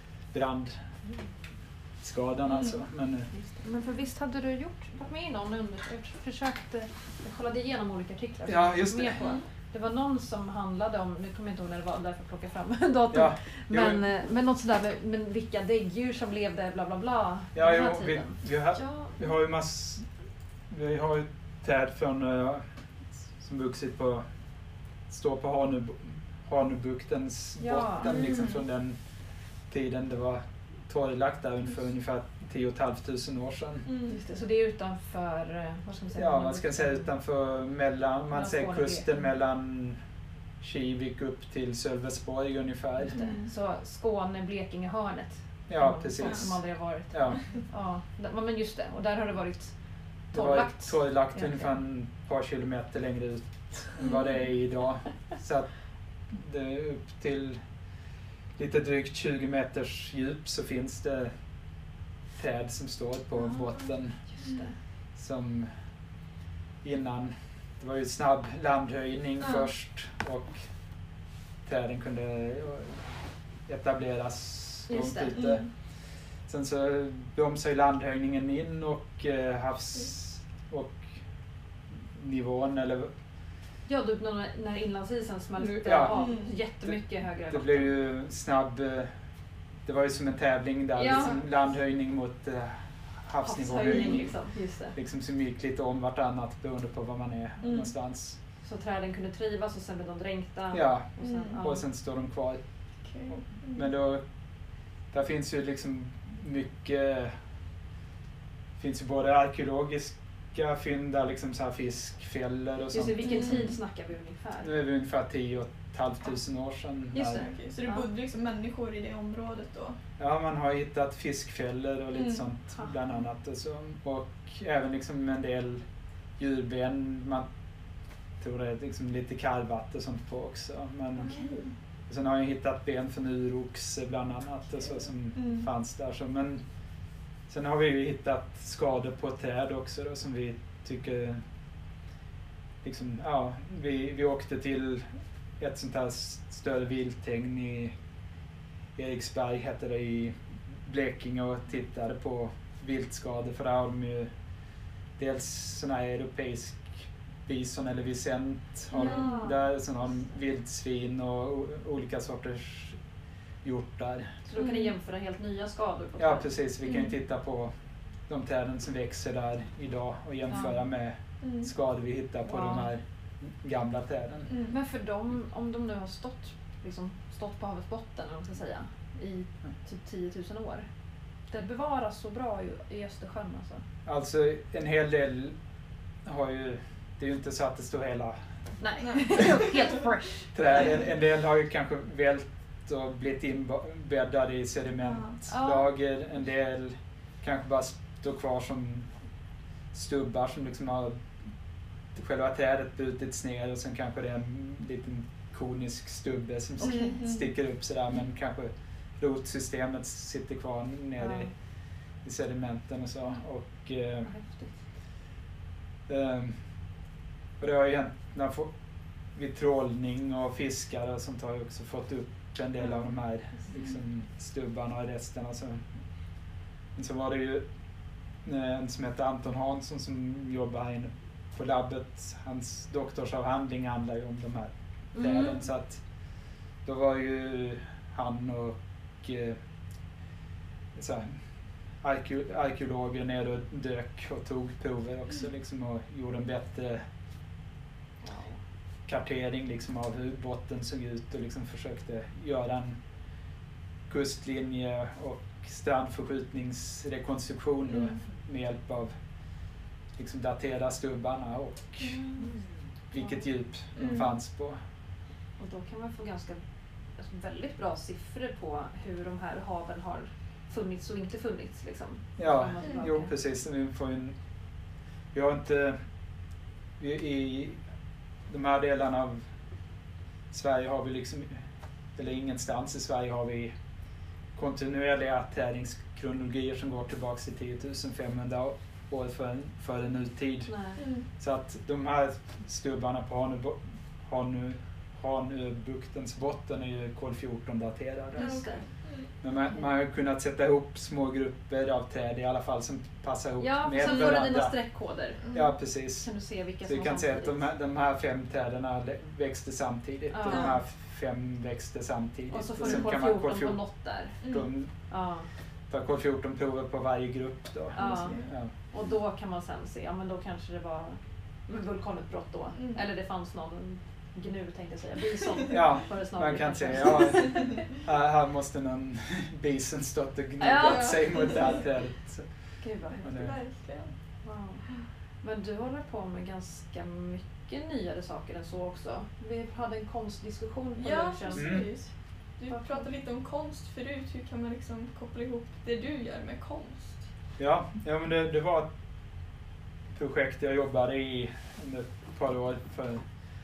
brandskadorna. Mm. Alltså. Men, eh, Just det. Men för visst hade du gjort, varit med i någon under, jag försökte, jag kollade igenom olika artiklar som Ja, jag var just det. med på. Det var någon som handlade om, nu kommer jag inte ihåg när det var, därför jag plockade fram datorn. ja, Men, jo, eh, men något sådär med, med vilka däggdjur som levde bla bla bla ja, den här jo, vi, tiden. vi, har, Ja, vi har ju mass, vi har ju träd från, eh, som vuxit på, står på Hanö, Hanöbuktens Ja, botten liksom mm. från den tiden det var torrlagt där för ungefär tio och ett halvt tusen år sedan. Mm. just det. Så det är utanför, eh, vad ska man säga? Ja, man ska säga utanför, mellan, man Mellan säger Skåne och kusten Blekinge. mellan Kivik upp till Sölvesborg ungefär. Just det. Mm. Så Skåne, Blekinge hörnet. Ja, Som precis. aldrig har varit. Ja, Ja, där- men just det. Och där har det varit det var torrlagt. torrlagt egentligen. ungefär ett par kilometer längre ut än vad det är idag. Så att det är upp till lite drygt tjugo meters djup så finns det träd som står på Ah. botten Just det. som innan, det var ju snabb landhöjning Ja. först och träden kunde etableras Just långt det. ute. Mm. Sen så bromsar ju landhöjningen in och eh, havs och nivån eller Ja, du, när, när inlandsisen smälte Ja. av Mm. jättemycket högre det vatten. blev ju snabb, eh, det var ju som en tävling där, Ja. liksom landhöjning mot eh, Havshöjning havsnivåhöjning. liksom. Just det. Liksom som gick lite om vartannat beroende på var man är Mm. någonstans. Så träden kunde trivas och sen blev de dränkta. Ja, Och sen, Mm. ja. och sen står de kvar. Okej. Men då, där finns ju liksom mycket, finns ju både arkeologiska fynd där liksom så här fiskfällor och Just sånt. det, vilken Mm. tid snackar vi ungefär? Nu är vi ungefär tio och ett halvt tusen år sedan. Just här. det. Okej, så det Ja. bodde liksom människor i det området då? Ja, man har hittat fiskfällor och lite Mm. sånt Ja. bland annat. Och, så. Och även liksom en del djurben. Man tror det är liksom lite karvat och sånt på också. Men Okej. sen har jag hittat ben från uroxe bland annat och så, som Mm. fanns där. Så, men sen har vi ju hittat skador på träd också då, som vi tycker liksom, ja, vi, vi åkte till ett sånt här större vilthägn i Eriksberg, hette det, i Blekinge, och tittade på viltskador, för där har de ju dels sån här europeisk bison eller visent, har Ja. där, sen har de vildsvin och o- olika sorters hjortar. Så då kan ni jämföra helt nya skador på Ja, träd. precis. Vi kan ju Mm. titta på de träden som växer där idag och jämföra Ja. med Mm. skador vi hittar på Wow. de här gamla träden. Mm. Men för dem, om de nu har stått, liksom, stått på havets botten, eller vad man ska säga, i typ tio tusen år. Det bevaras så bra i, i Östersjön alltså. Alltså en hel del har ju, det är ju inte så att det står hela Nej, Nej. helt fresh. träd. En, en del har ju kanske vält och blivit inbäddade i sedimentlager. En del kanske bara står kvar som stubbar som liksom har själva trädet brutits ner, och sen kanske det är en liten konisk stubbe som s- Mm. sticker upp sådär, men kanske rotsystemet sitter kvar nere Ja. i, i sedimenten och så. Och, eh, Vad häftigt. ehm, och det har ju hänt när få, vid trålning och fiskare och sånt, har ju också fått upp en del av de här liksom, stubbarna och resterna. Så. Men så var det ju eh, en som heter Anton Hansson som jobbar här inne på labbet. Hans doktorsavhandling handlar ju om de här träden. Mm. Så att då var ju han och eh, så här, arke- arkeologer nere och dök och tog prover också liksom, och gjorde en bättre kartering liksom, av hur botten såg ut, och liksom försökte göra en kustlinje och strandförskjutningsrekonstruktion då, Mm. med hjälp av liksom, datera stubbarna och Mm. vilket djup de Mm. fanns på. Och då kan man få ganska alltså, väldigt bra siffror på hur de här haven har funnits och inte funnits. Liksom. Ja, Fram och tillbaka. jo precis. Vi, får ju en, vi har inte... Vi, I de här delarna av Sverige har vi liksom... Eller ingenstans i Sverige har vi kontinuerliga täringskronologier som går tillbaka till tio tusen femhundra år före, före nutid. Nej. Mm. Så att de här stubbarna på Hanö, Hanö, Hanöbuktens botten är ju kol fjorton daterade. Just det. Men man, man har kunnat sätta ihop små grupper av träd i alla fall som passar ihop Ja, med sen får du dina varandra. streckkoder. Mm. Ja, precis. Kan du se vilka Så som vi har kan säga att de samtidigt. här, de här fem träden växte samtidigt, Ja. och de här fem växte samtidigt. Och så får sen du kol kan man fjorton på fjorton något där. Mm. Ja. ta kol fjorton prover på varje grupp då. Ja. Ja. Och då kan man sen se, ja men då kanske det var vulkanutbrott då. Mm. Eller det fanns någon gnu tänkte jag säga, bison. Ja, Var det snarare man kan kanske. säga, ja, här, här måste någon bisen stått och gnuggat Ja. sig mot det här trädet. Så, Gud vad häftigt. men det- Verkligen. Wow. Men du håller på med ganska mycket nyare saker än så också. Vi hade en konstdiskussion på Ja, lunchen. Mm. precis. Du pratade lite om konst förut. Hur kan man liksom koppla ihop det du gör med konst? Ja, ja men det, det var ett projekt jag jobbade i under ett par år för,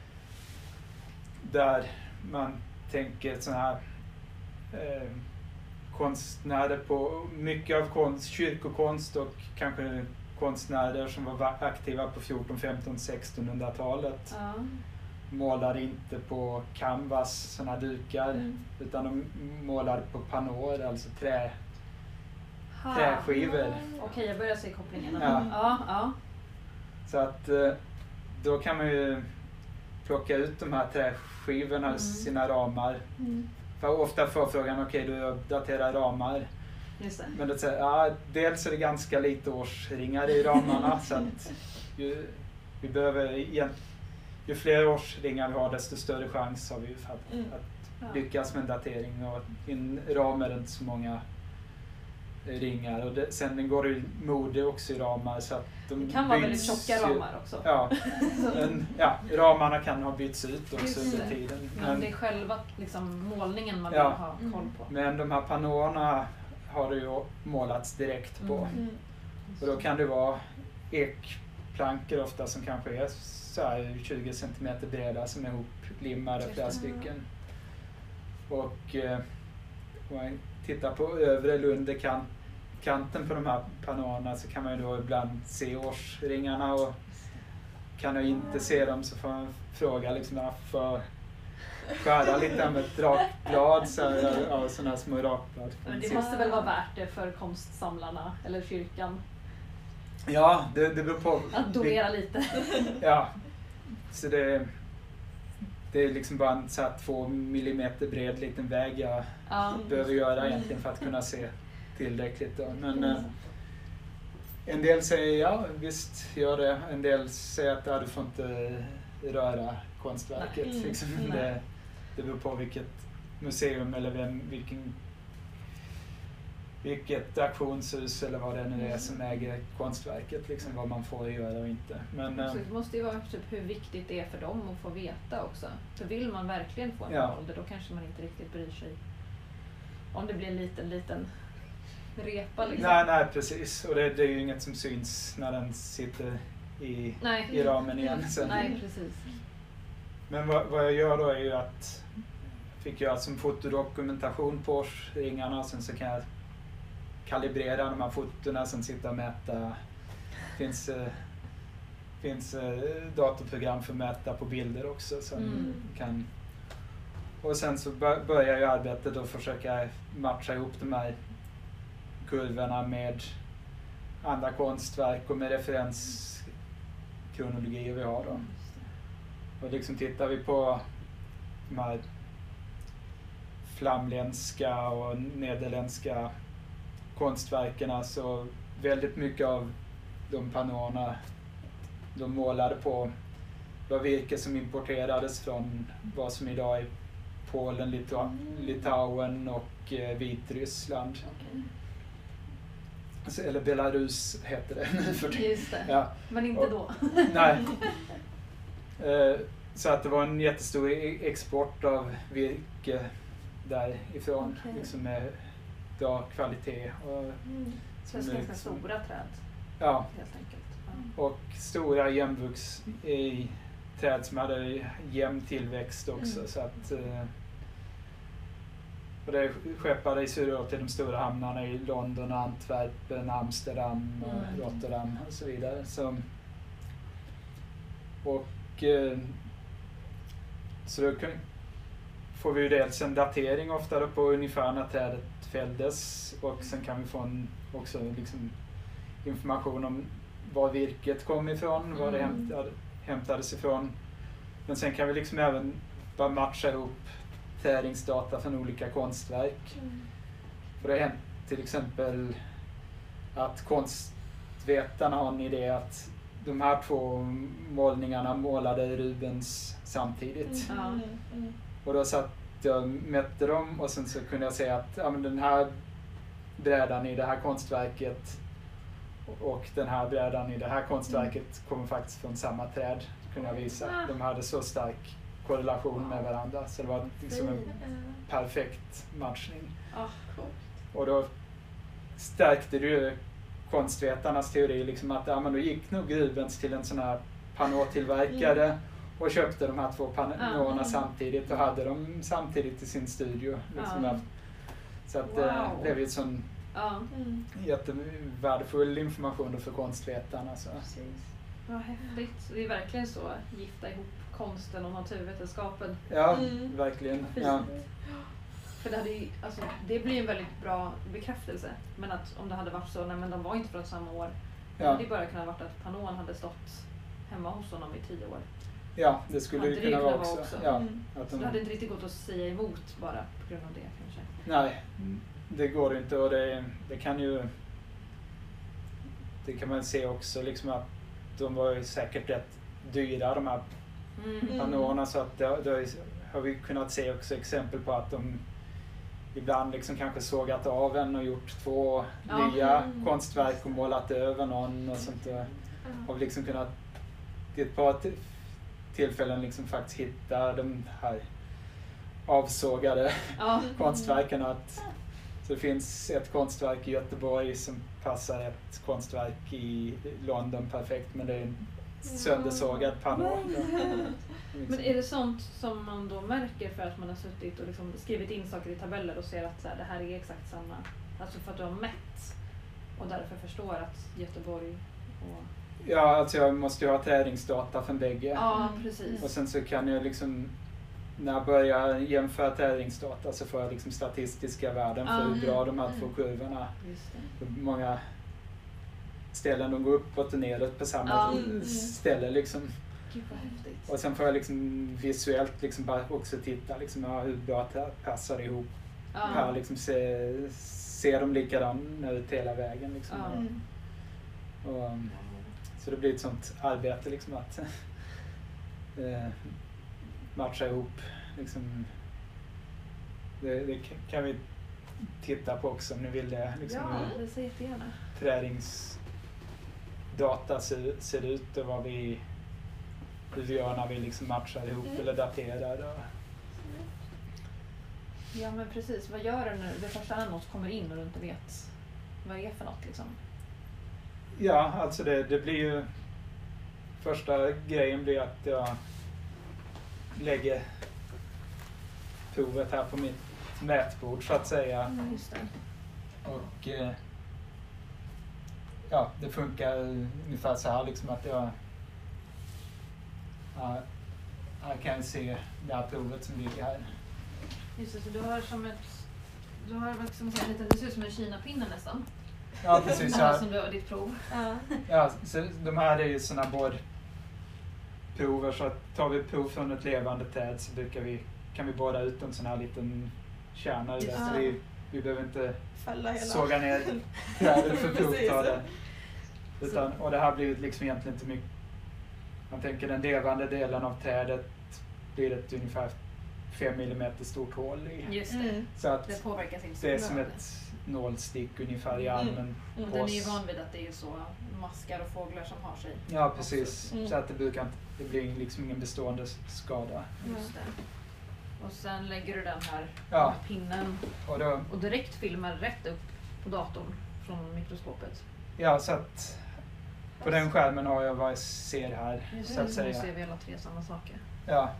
där man tänker sådana här eh, konstnärer på mycket av konst, kyrkokonst och kanske konstnärer som var aktiva på fjorton-, femton-, sextonhundratalet Ja. målade inte på canvas, sådana dukar, Mm. utan de målade på pannor, alltså trä, Ha. träskivor. Okej, jag börjar se kopplingen. Ja. Ja, ja. Så att eh, då kan man ju plocka ut de här träskivorna ur Mm. sina ramar. Mm. För ofta får frågan, okej okay, du daterar ramar. Just det. Men det säger, ja, dels är det ganska lite årsringar i ramarna så att ju, vi behöver, igen, ju fler årsringar vi har desto större chans har vi för att, Mm. att Ja. lyckas med en datering. Och i en ram är det inte så många ringar. Och det, sen går det ju mode också i ramar. Så att de Det kan vara väldigt byts tjocka ju- ramar också. Ja, men, ja, ramarna kan ha bytts ut också Just under det. tiden. Men Men, det är själva liksom, målningen man Ja. vill ha Mm. koll på. men de här pannåerna har det ju målats direkt på. Mm. Mm. Och då kan det vara ekplankor ofta som kanske är så här tjugo centimeter breda som är hoplimmade Just flera det. stycken. Och eh, om man tittar på övre eller under kan, kanten på de här pannåerna så kan man ju då ibland se årsringarna och kan jag inte se dem så får man fråga liksom varför skära lite med ett rakblad så här, ja, sådana här små rakblad. Men det måste väl vara värt det för konstsamlarna eller kyrkan Ja, det, det beror på. att donera lite. Ja, så det, det är liksom bara en så här två millimeter bred liten väg jag Ja. behöver göra egentligen för att kunna se tillräckligt. Då. Men eh, en del säger ja, visst gör det. En del säger att ja, du får inte röra konstverket. Nej. Liksom. Mm. Det, det beror på vilket museum eller vem, vilken, vilket auktionshus eller vad det nu är som äger konstverket. Liksom, vad man får göra och inte. Men, eh, Så det måste ju vara typ hur viktigt det är för dem att få veta också. För vill man verkligen få en Ja. ålder då kanske man inte riktigt bryr sig om det blir en liten, liten repa liksom. nej, nej, precis. Och det, det är ju inget som syns när den sitter i, Nej. i ramen igen. Sen. Nej, precis. Men vad, vad jag gör då är ju att fick göra som fotodokumentation på årsringarna. Sen så kan jag kalibrera de här fotona, sen sitta och mäta. Finns eh, finns eh, datorprogram för att mäta på bilder också. Så Mm. kan, och sen så bör, börjar ju arbetet och försöka matcha ihop de här kurvorna med andra konstverk och med referenskronologier vi har då. Och liksom tittar vi på de här flamländska och nederländska konstverken, så väldigt mycket av de panonerna de målade på var virke som importerades från vad som idag är Polen, Lita- Litauen och eh, Vitryssland. Okej. Alltså, eller Belarus heter det nu för det. Just det. Ja. Men inte Och- då. Nej. Eh, Så att det var en jättestor e- export av virke därifrån. Okej. Liksom med bra kvalitet. Och, Mm. Så det är som ganska liksom- stora träd ja, helt enkelt. Ja. och stora jämnvuxs i träd som hade jämn tillväxt också. Mm. Så att, eh, och det skeppades ju då till de stora hamnarna i London, Antwerpen, Amsterdam, och Mm. Rotterdam och så vidare. Så, och eh, så då kan, får vi ju dels en datering ofta då på ungefär när trädet fälldes, och sen kan vi få en, också liksom information om var virket kom ifrån, var det Mm. hämtade, hämtades ifrån. Men sen kan vi liksom även bara matcha ihop täringsdata från olika konstverk. Mm. För det har hänt till exempel att konstvetarna har en idé att de här två målningarna målade Rubens samtidigt. Ja. Mm. Mm. Och då satt jag och mätte dem, och sen så kunde jag säga att ja, men den här brädan i det här konstverket och den här brädan i det här konstverket kommer faktiskt från samma träd. Då kunde jag visa att de hade så stark korrelation med varandra. Så det var liksom en Mm. perfekt matchning. Ja. Coolt. Och då stärkte det ju konstvetarnas teori liksom att ja, men då gick nog Rubens till en sån här panåtillverkare Mm. och köpte de här två panonerna Ja. samtidigt och hade dem samtidigt i sin studio. Liksom. Ja. Så att Wow. det blev ju en sån Ja. Mm. jättevärdefull information då för konstvetarna. Så. Precis. Vad häftigt. Det är verkligen så, gifta ihop konsten och naturvetenskapen. Ja, Mm. verkligen. Fint. Ja. För det, hade ju, alltså, det blir en väldigt bra bekräftelse. Men att om det hade varit så, nej men de var inte från samma år. Det Ja. hade ju bara kunnat vara att Panon hade stått hemma hos honom i tio år. ja, det skulle Hade det det kunna vara kunnat vara också. också? Ja, Mm. att Så de, det hade inte riktigt gått att säga emot bara på grund av det kanske. nej, det går inte, och det, det kan ju det kan man se också liksom att de var ju säkert rätt dyra de här Mm. panonerna, så att det, det har vi kunnat se också exempel på att de ibland liksom kanske sågat av en och gjort två Ja. nya Mm. konstverk och målat över någon och sånt där. Har vi liksom kunnat i ett par t- tillfällen liksom faktiskt hitta de här avsågade Ja. konstverken. Att, så det finns ett konstverk i Göteborg som passar ett konstverk i London perfekt, men det är en söndersågad panna. Men är det sånt som man då märker för att man har suttit och liksom skrivit in saker i tabeller och ser att så här, det här är exakt samma? Alltså för att du har mätt och därför förstår att Göteborg och Ja, alltså jag måste ju ha träningsdata från bägge. Ja, precis. Och sen så kan jag liksom, när jag börjar jämföra träningsdata så får jag liksom statistiska värden för hur bra de här två kurvorna. Just det. Hur många ställen de går uppåt och neråt på samma Ja. Mm. ställe liksom. Gud vad häftigt. Och sen får jag liksom visuellt liksom bara också titta liksom, ja, hur bra det passar ihop. Ja. Här liksom se, ser de likadana ut hela vägen liksom. Ja. Mm. Och, så det blir ett sånt arbete liksom att eh, matcha ihop liksom. Det, det kan vi titta på också om ni vill det. Liksom, Ja, hur det säger jättegärna. träningsdata ser, ser ut och vad vi, hur vi gör när vi liksom matchar ihop Mm. eller daterar. Och, Ja men precis, vad gör du nu? Det första när något kommer in och du inte vet vad det är för något liksom? ja, alltså det, det blir ju, första grejen blir att jag lägger provet här på mitt mätbord så att säga. Mm, just det. Och eh, ja, det funkar ungefär så här liksom att jag ja, här kan jag se det här provet som ligger här. Just det, så du har som ett, du har liksom så här lite, det ser ut som en kinapinne nästan. Ja, precis. Det här Så som du har ditt prov. Ja. ja, så de här är ju sådana borrprover, så att tar vi prov från ett levande träd så brukar vi, kan vi borra ut en sån här liten kärna i det. Ja. Så vi, vi behöver inte Fälla hela. såga ner trädet för Precis. provtagare. Utan, och det här blir liksom egentligen inte mycket. Man tänker den levande delen av trädet blir ett ungefär fem millimeter stort hål i. Just det. Mm. Så att Det påverkas inte så det är bra. som ett nålstick ungefär i Mm. armen. Mm. Den är ju oss. van vid att det är så maskar och fåglar som har sig. Ja, precis. Mm. Så att det, brukar inte, det blir liksom ingen bestående skada. Just det. Och sen lägger du den här Ja. pinnen Och då, och direkt filmar rätt upp på datorn från mikroskopet. ja, så att på den skärmen har jag vad jag ser här, Just så det, att så nu säga. ser vi alla tre samma saker. Ja.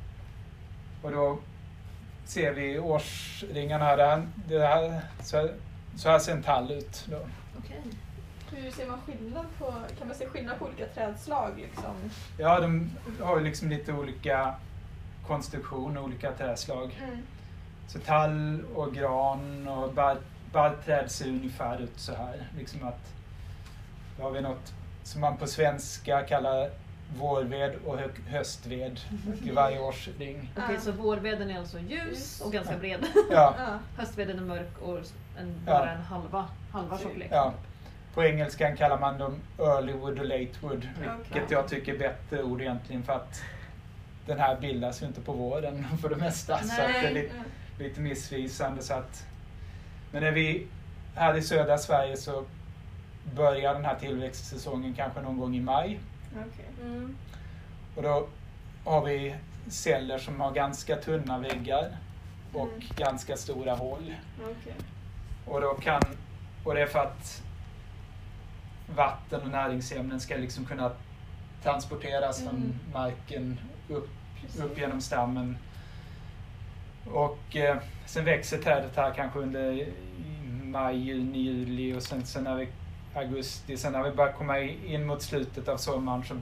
Och då ser vi årsringarna här. Det här, det här så, så här ser en tall ut då. Okej. Hur ser man skillnad på, kan man se skillnad på olika trädslag liksom? Ja, de har ju liksom lite olika konstruktion och olika trädslag. Mm. Så tall och gran och barr, barrträd ser ungefär ut så här. Liksom att då har vi något som man på svenska kallar vårved och hö, höstved i varje årsring. Okej, Ja. så vårveden är alltså ljus och ganska bred. Ja, Ja. Höstveden är mörk och en, Ja. bara en halva, halva tjocklek. ja. På engelskan kallar man dem early wood och late wood, vilket Okej. jag tycker är bättre ord egentligen för att den här bildas ju inte på våren för det mesta. Så att det är lite, Mm. lite missvisande. Så att, men när vi här i södra Sverige så börjar den här tillväxtsäsongen kanske någon gång i maj. Okej. Mm. Och då har vi celler som har ganska tunna väggar och Mm. ganska stora hål. Okej. Och, då kan, och det är för att vatten och näringsämnen ska liksom kunna transporteras Mm. från marken upp, Precis. upp genom stammen. Och eh, sen växer trädet här kanske under i maj, juni, juli och sen, sen när vi augusti, sen när vi börjar komma in mot slutet av sommaren så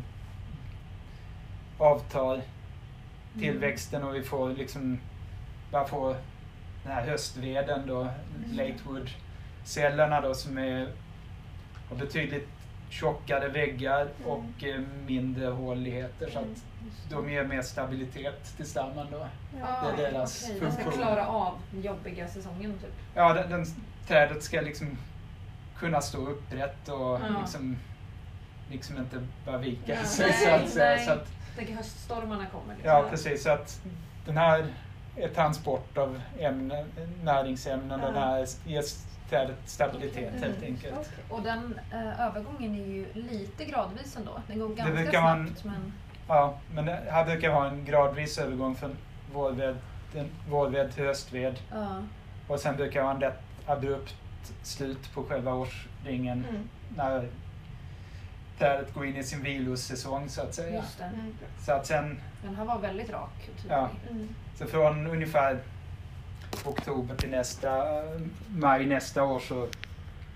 avtar tillväxten och vi får liksom bara få den här höstveden då, late wood cellerna då som är har betydligt tjockare väggar och eh, mindre håligheter så att de ger mer stabilitet till stammen då. Ja. Det är deras Okej, den ska funktion. klara av den jobbiga säsongen typ. Ja, den, den, trädet ska liksom kunna stå upprätt och Ja. liksom, liksom inte bara vika Ja. sig. Nej, så att säga. nej. Så att, Tänk höststormarna kommer. Liksom. ja, precis. Så att den här är transport av ämnen, näringsämnen och Ja. den här ger trädet stabilitet Okej. helt Mm. enkelt. Okej. Och den eh, övergången är ju lite gradvis ändå. Den går ganska brukar man- snabbt men... Ja, men det här brukar vara en gradvis övergång från vårved, den- vårved till höstved. Ja. Och sen brukar man rätt abrupt slut på själva årsringen Mm. när trädet går in i sin vilosäsong så att säga. Just det. Mm. Så att sen, Den här var väldigt rak och tydlig. Ja. Mm. så från ungefär oktober till nästa, maj nästa år så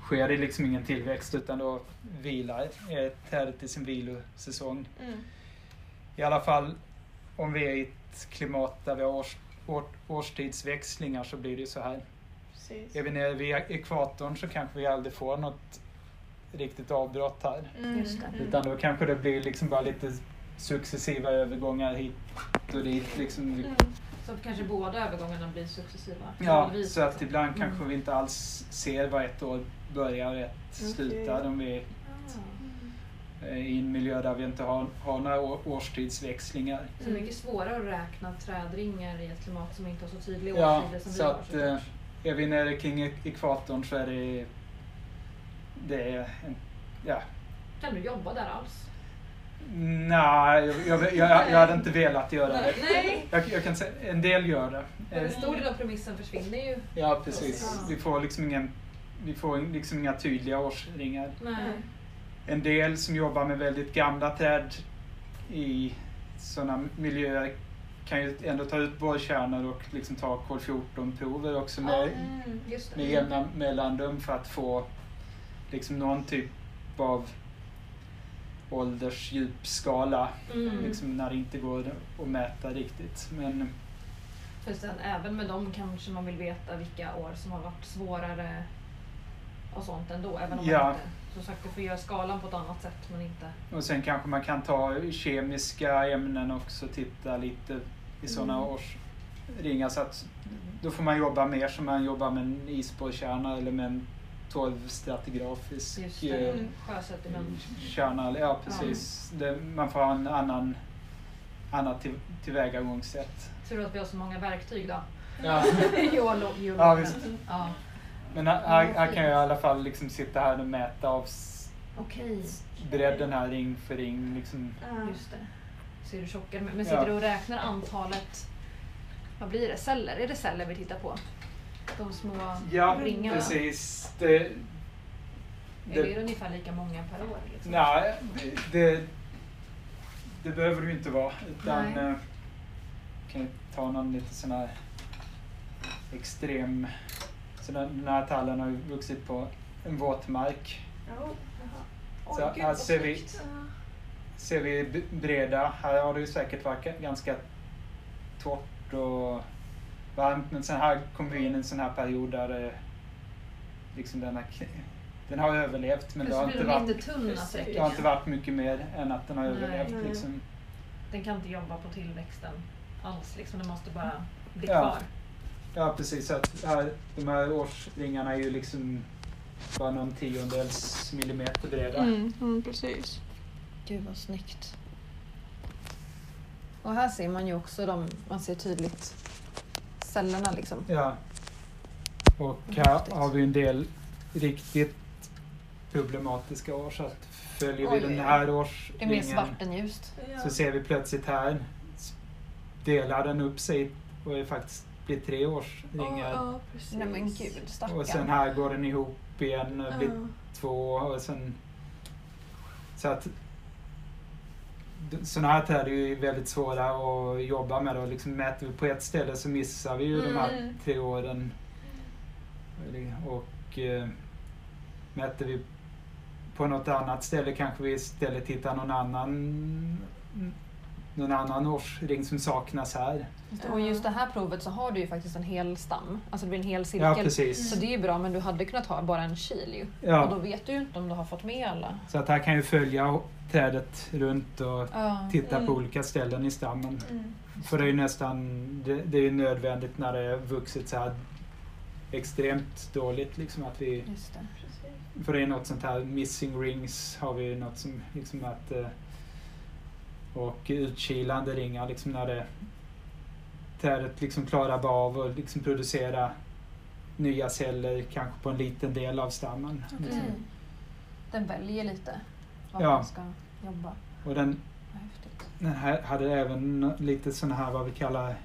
sker det liksom ingen tillväxt utan då vilar är trädet i sin vilosäsong. Mm. I alla fall om vi är i ett klimat där vi har års, år, årstidsväxlingar så blir det så här. Precis. Är vi nere vid ekvatorn så kanske vi aldrig får något riktigt avbrott här. Mm. Just det. Mm. Utan då kanske det blir liksom bara lite successiva övergångar hit och dit. Liksom. Mm. Så att kanske båda övergångarna blir successiva. Ja, Gradvis, så att liksom. ibland Mm. kanske vi inte alls ser vad ett år börjar och ett Okej. slutar. Om vi Ah. är i en miljö där vi inte har, har några å- årstidsväxlingar. Så det är mycket svårare att räkna trädringar i ett klimat som inte har så tydliga Ja, årstider som vi så har. att såklart. eh, är vi nere kring ek- ekvatorn så är det, det är en, ja. Kan du jobba där alls? Nej, jag, jag, jag, jag hade inte velat göra det. Nej. Jag, jag kan säga, en del gör det. Men en Eh, stor del av premissen försvinner ju. Ja, precis. Ja. Vi får liksom ingen, vi får liksom inga tydliga årsringar. Nej. En del som jobbar med väldigt gamla träd i sådana miljöer kan ju ändå ta ut borrkärnor och liksom ta kol fjorton-prover också med, Mm. Just det. med jämna mellanrum för att få liksom någon typ av åldersdjupskala Mm. liksom när det inte går att mäta riktigt. Men För sen även med dem kanske man vill veta vilka år som har varit svårare och sånt ändå. Även om Ja. man inte, som sagt, du får göra skalan på ett annat sätt men inte... och sen kanske man kan ta kemiska ämnen också och titta lite i sådana Mm. årsringar så att då får man jobba mer som man jobbar med en isborrkärna eller med en tolv-stratigrafisk Just det, eh, Mm. sjösediment. kärna. Ja, precis. Det, man får ha en annan, annat till, tillvägagångssätt. Tur att vi har så många verktyg då. Ja. Geolog, geolog. Ja, visst. Ja. Men här, här, här kan jag i alla fall liksom sitta här och mäta av s- Okej, bredden här ring för ring. Liksom. Ja. just det. Ser du tjockare? Men men sitter Ja. du och räknar antalet, vad blir det, celler? Är det celler vi tittar på? De små Ja, ringarna? precis. Det, Är det, det ungefär lika många per år? Liksom? nej, det, det behöver det ju inte vara. Utan Nej. eh, kan jag ta någon lite sån här extrem... Så den, den här tallen har ju vuxit på en våtmark. Oh. Oj, Så gud, här vad ser vi- snyggt. Ser vi b- breda, här har det ju säkert varit ga- ganska torrt och varmt. Men sen här kommer vi in i en sån här period där eh, liksom den, har, k- den har överlevt. Men det Så har, blir inte de varit, jättetunna Precis. säkert. det har inte varit mycket mer än att den har Nej. överlevt. Nej. Liksom. Den kan inte jobba på tillväxten alls. Liksom. Den måste bara bli Ja. kvar. Ja, precis. Så att här, de här årsringarna är ju liksom bara någon tiondels millimeter breda. Mm, mm, precis. Gud vad snyggt. Och här ser man ju också de, man ser tydligt cellerna liksom. Ja. Och här Häftigt. har vi en del riktigt problematiska år. Så att följer vi Oj, den oj, oj. här Det är mer årsringen svart än ljust. Ja. så ser vi plötsligt här s- delar den upp sig och är faktiskt blir tre årsringar. Ja, ja, precis. Nej men gud, stackarn. Och sen här går den ihop igen och blir Ja. två och sen så att d- sådana här träd är ju väldigt svåra att jobba med och liksom mäter vi på ett ställe så missar vi ju de här Mm. tre åren och eh, mäter vi på något annat ställe kanske vi istället hittar någon annan någon annan årsring som saknas här. Och just det här provet så har du ju faktiskt en hel stam. Alltså det blir en hel Ja, cirkel. precis. Så det är ju bra, men du hade kunnat ha bara en kil ju. Ja. Och då vet du ju inte om du har fått med alla. Så att här kan ju följa trädet runt och Ja. titta Mm. på olika ställen i stammen. Mm. För det är ju nästan, det, det är ju nödvändigt när det är vuxit så här extremt dåligt liksom att vi, Just det. Precis. för det är något sånt här missing rings har vi något som liksom att eh, och utkilande ringar liksom när det trädet liksom klarar av och liksom producera nya celler kanske på en liten del av stammen. Liksom. Mm. Den väljer lite vad Ja. man ska jobba. Och den, Vad häftigt. den här hade även lite såna här vad vi kallar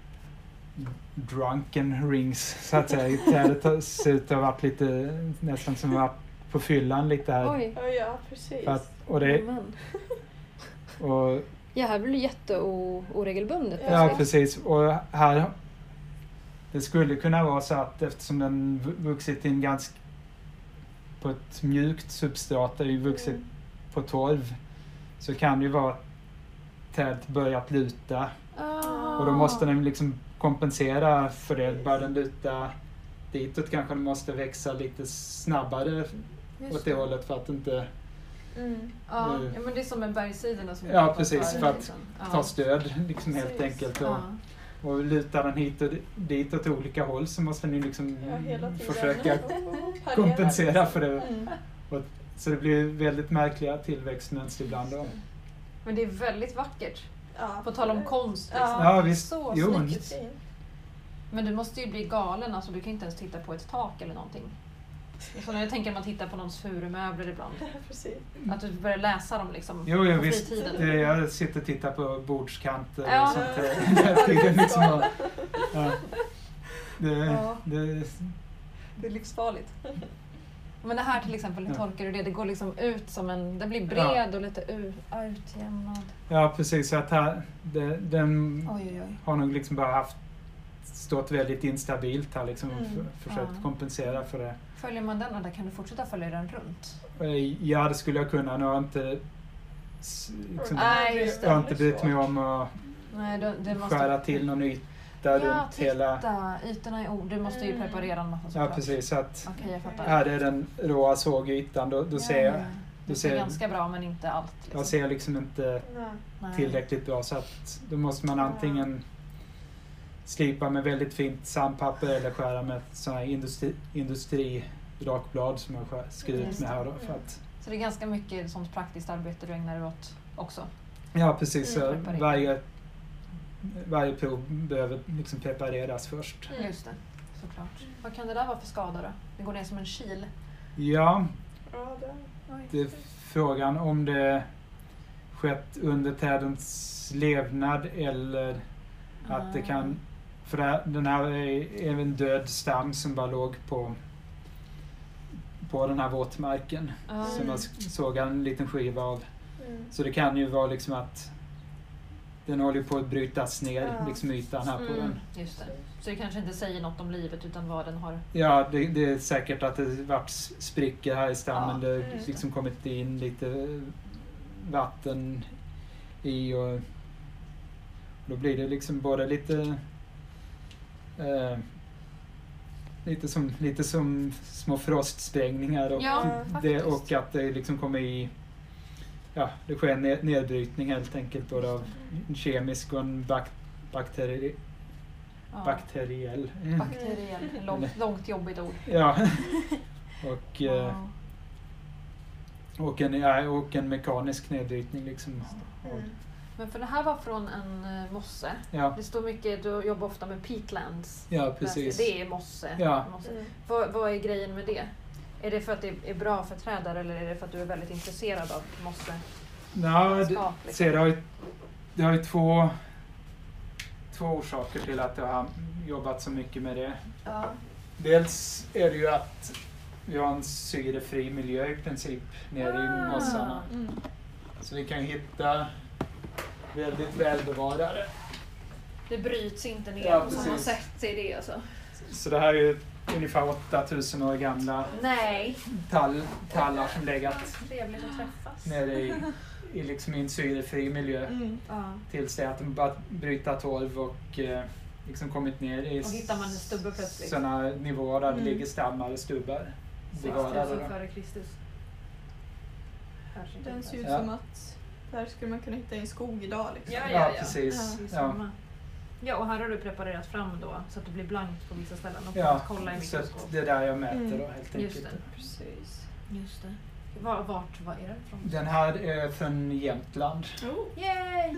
drunken rings så att säga. Trädet har- ser ut att ha varit lite nästan som att på fyllan lite här. Oj. Ja, ja, precis. För att, och det, Men. och, Ja, här blir det jätteoregelbundet. Ja. ja precis. Och här det skulle kunna vara så att eftersom den vu- vuxit i en ganska på ett mjukt substrat, det är ju vuxit Mm. på torv, så kan det ju vara att trädet börjat luta. Ah. Och då måste den liksom kompensera för det. Bara den luta ditåt kanske den måste växa lite snabbare Just åt det hållet för att inte Mm. Ja, Nu- ja, men det är som med bergssidorna som vi Ja, pratade om precis, förut, för att liksom. ta Ja. stöd liksom helt Precis. enkelt. Och, Ja. och lutar den hit och dit åt olika håll så måste den ju liksom Ja, hela tiden. försöka Parera, kompensera liksom. för det. Mm. Så det blir väldigt märkliga tillväxtmönster ibland då. Men det är väldigt vackert. Ja. På tal om konst. Liksom. Ja. Ja, visst. Så Jo. snyggt. Riktigt fint. Men du måste ju bli galen, alltså du kan inte ens titta på ett tak eller någonting. Så när jag tänker att man tittar på nåons furumöbler ibland. Precis. Att du börjar läsa dem liksom Jo, jo på visst. fritiden. Det, jag sitter och tittar på bordskanter Ja. och sånt där. hela tiden liksom. Och, ja. Det, Ja. det, Det är livsfarligt. Men det här till exempel, hur Ja. tolkar du det? Det går liksom ut som en, den blir bred och lite ut, utjämnad. ja, precis. Så att här, det, den Oj, oj, oj. har nog liksom bara haft stått väldigt instabilt här liksom och Mm. för, försökt Ja. kompensera för det. Följer man den, och där kan du fortsätta följa den runt? Eh, Ja, det skulle jag kunna. Nu har jag inte, s- liksom, Nej, just det. jag har inte brytt mig om att Nej, det, det måste... skära till någon yta Ja, runt titta. hela... Ytorna är ord. Du måste ju Mm. preparera en massa Ja, såklart. precis. Så att Okej, jag fattar. här är den råa sågytan. Då, då Ja, ser jag, ja. då Det ser ser, ganska bra, men inte allt. Liksom. jag ser liksom inte Nej. Nej. tillräckligt bra. Så att då måste man Ja. antingen slipa med väldigt fint sandpapper eller skära med sådana här industri, industrirakblad som jag skär- skurit Just med det. här. Då, för att, Så det är ganska mycket sånt praktiskt arbete du ägnar dig åt också? ja, precis. Så Mm, preparera. varje, varje prov behöver liksom prepareras först. Mm. Just det, såklart. Vad kan det där vara för skada då? Det går ner som en kil. Ja, Ja, det. det är frågan om det skett under trädens levnad eller att det kan... För det här, den här är är en död stam som bara låg på, på den här våtmarken. Ah. Så man s- såg en liten skiva av. Mm. Så det kan ju vara liksom att den håller på att brytas ner, Ja. liksom ytan här på Mm, den. just det. Så det kanske inte säger något om livet utan vad den har... Ja, det, det är säkert att det varit s- sprickor här i stammen. Ja, det just har det. liksom kommit in lite vatten i och då blir det liksom både lite eh, lite som, lite som små frostsprängningar och, Ja, det, faktiskt. och att det liksom kommer i ja, det sker en ned- nedbrytning helt enkelt både av en kemisk och en bak, bakteri, Ja. bakteriell. Bakteriell. Långt, långt jobbigt ord. Ja. och, eh, Ja. och, en, ja, och en mekanisk nedbrytning liksom. Mm. Men för det här var från en eh, mosse. Ja, Det står mycket, du jobbar ofta med peatlands. ja precis. Det är mosse. Ja. mosse. Mm. Vad, vad är grejen med det? Är det för att det är bra för trädare eller är det för att du är väldigt intresserad av mosse? Ja, det, Skap, liksom. så det har ju, det har ju två, två orsaker till att jag har jobbat så mycket med det. Ja. Dels är det ju att vi har en syrefri miljö i princip nere Ah. i mossarna. Mm. Så vi kan hitta väldigt välbevarade. Det bryts inte ner Ja, på samma precis. sätt, är det alltså? Så det här är ju ungefär åtta tusen år gamla Nej. tall, tallar som legat Trevligt att träffas. nere i, i liksom en syrefri miljö. Mm. Ja. Tills det att de börjat bryta torv och eh, liksom kommit ner i Och hittar man en stubbe plötsligt. sådana nivåer där Mm. det ligger stammar och stubbar. sex bevarade tusen då. före Kristus. Kanske inte Den ser ut Ja. som att där skulle man kunna hitta i en skog idag. Liksom. Ja, Ja, ja. precis. Det är Ja. samma. Ja, och här har du preparerat fram då så att det blir blankt på vissa ställen och Ja, kolla i så mikroskop. att det är där jag mäter Mm. då helt Just enkelt. det. Precis. Just det. Var, vart var är den ifrån? Den här är från Jämtland. Oh. Yay!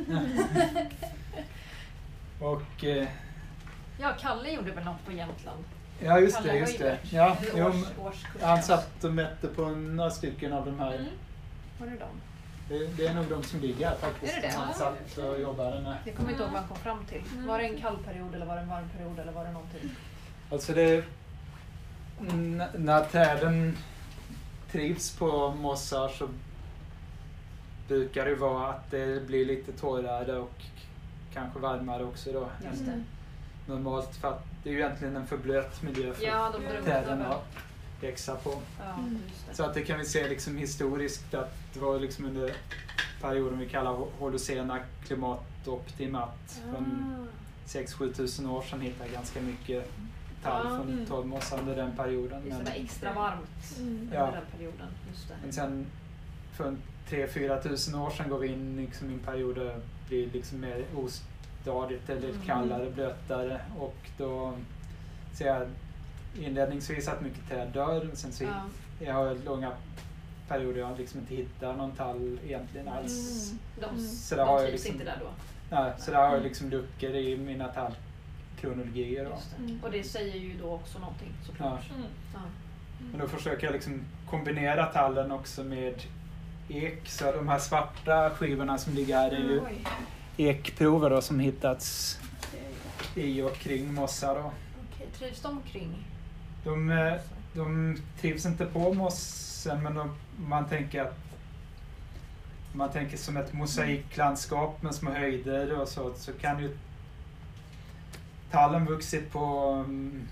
Och eh, Ja, Kalle gjorde väl något på Jämtland? ja, just Kalle det, just det. Höjbert. Ja, Eller jo, års, årskurs. han satt och mätte på några stycken av de här. Mm. Var det dem? Det, det är nog de som ligger här faktiskt. Är det det? Han satt och jobbade med. Jag kommer inte ihåg vad han kom fram till. Mm. Var det en kall period eller var det en varm period eller var det någonting? Alltså det... n- När träden trivs på mossar så brukar det vara att det blir lite torrare och kanske varmare också då. Just än det. Mm. Normalt för att det är ju egentligen en för blöt miljö för Ja, de drunknar träden väl. har, växa på. Ja, Mm. just det. Så att det kan vi se liksom historiskt att det var liksom under perioden vi kallar Holocena klimatoptimat. Från Ah. sex till sju tusen år sedan hittade ganska mycket tall Ja, från mm. torvmossar under den perioden. Just det, Men, var extra varmt Mm. under Ja. den perioden. Just det. men sen för tre till fyra tusen år sedan går vi in liksom i en period där det blir liksom mer ostadigt eller Mm. kallare, blötare och då ser jag inledningsvis att mycket träd dör. Men sen så Ja. jag har långa perioder jag liksom inte hittar någon tall egentligen alls. Mm. De, Mm. Så de där har jag trivs liksom, inte där då. nej, så där har jag liksom luckor i mina tallkronologier. Då. Just det. Mm. Och det säger ju då också någonting såklart. Mm. Ja. Men då försöker jag liksom kombinera tallen också med ek. Så de här svarta skivorna som ligger här är ju Oj. ekprover då, som hittats Okej. i och kring mossar. Då. Okej, trivs de kring? De, eh, de trivs inte på mossen, men de, man tänker att man tänker som ett mosaiklandskap med små höjder och så, så kan ju tallen vuxit på um,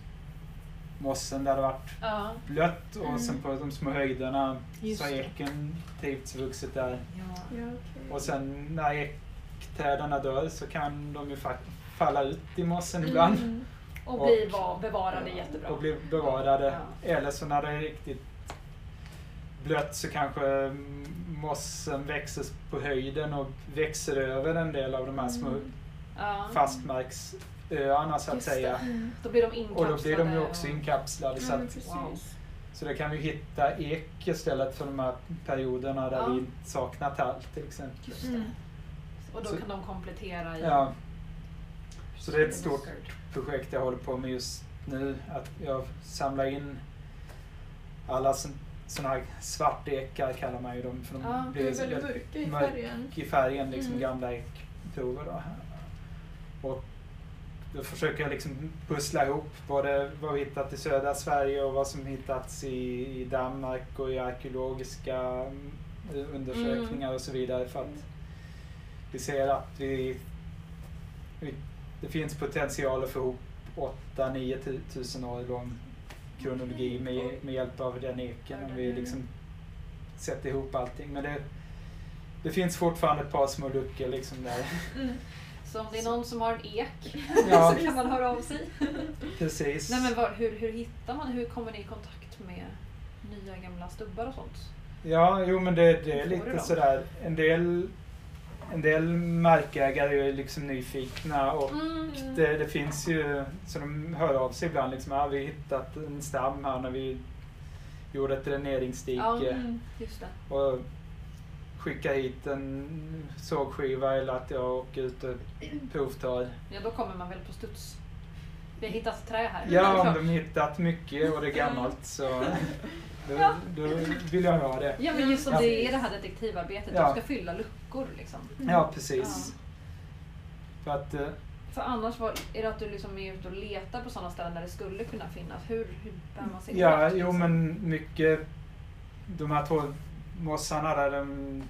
mossen där det varit Ja. blött och Mm. sen på de små höjderna Just så har det. eken trivts vuxit där. Ja. Ja, okej. Och sen när ekträdarna dör så kan de ju faktiskt falla ut i mossen ibland. Mm. Och bli var, bevarade jättebra. Och bli bevarade. Ja. Eller så när det är riktigt blött så kanske mossen växer på höjden och växer över en del av de här små Mm. Ja. fastmarksöarna så att Just säga. det. Mm. Då blir de Och inkapslade. då blir de ju också och- inkapslade. Så, Ja, men att, precis. Wow. så där kan vi hitta ek istället för de här perioderna där Ja. vi saknar tall till exempel. Just det. Mm. Och då Så- kan de komplettera i... Ja. Så det är ett stort projekt jag håller på med just nu. Att jag samlar in alla sådana här svartekar kallar man ju dem. För de Ja, Det är blir väldigt väldigt mörka i mörk färgen. i färgen, liksom Mm. gamla ekprover. Då. Och då försöker jag liksom pussla ihop både vad vi hittat i södra Sverige och vad som hittats i, i Danmark och i arkeologiska mm, undersökningar Mm. och så vidare. För att vi ser att vi, vi det finns potential att få ihop åtta till nio tusen år lång kronologi med, med hjälp av den eken om vi liksom sätter ihop allting. Men det, det finns fortfarande ett par små luckor liksom där. Mm. Så om det är någon som har en ek Ja. så kan man höra av sig. Precis. Nej men var, hur, hur hittar man, hur kommer ni i kontakt med nya gamla stubbar och sånt? Ja, jo men det, det Hur är får du lite dem? sådär. En del, en del markägare är liksom nyfikna och Mm. det, det finns ju, så de hör av sig ibland liksom, ja, vi har hittat en stam här när vi gjorde ett dräneringsdike. Ja, Mm. just det. Och skicka hit en sågskiva eller att jag åker ut och provtar. Ja då kommer man väl på studs. Vi har hittat trä här. Ja, om de hittat mycket och det är gammalt så då, Ja. då vill jag ha det. Ja men just som Ja. det är det här detektivarbetet, Ja. de ska fylla luckor liksom. Ja, precis. För att, eh, För annars var, är det att du liksom är ute och letar på sådana ställen där det skulle kunna finnas. Hur, hur bär man sig ja, åt, jo liksom? men mycket, de här torvmossarna där de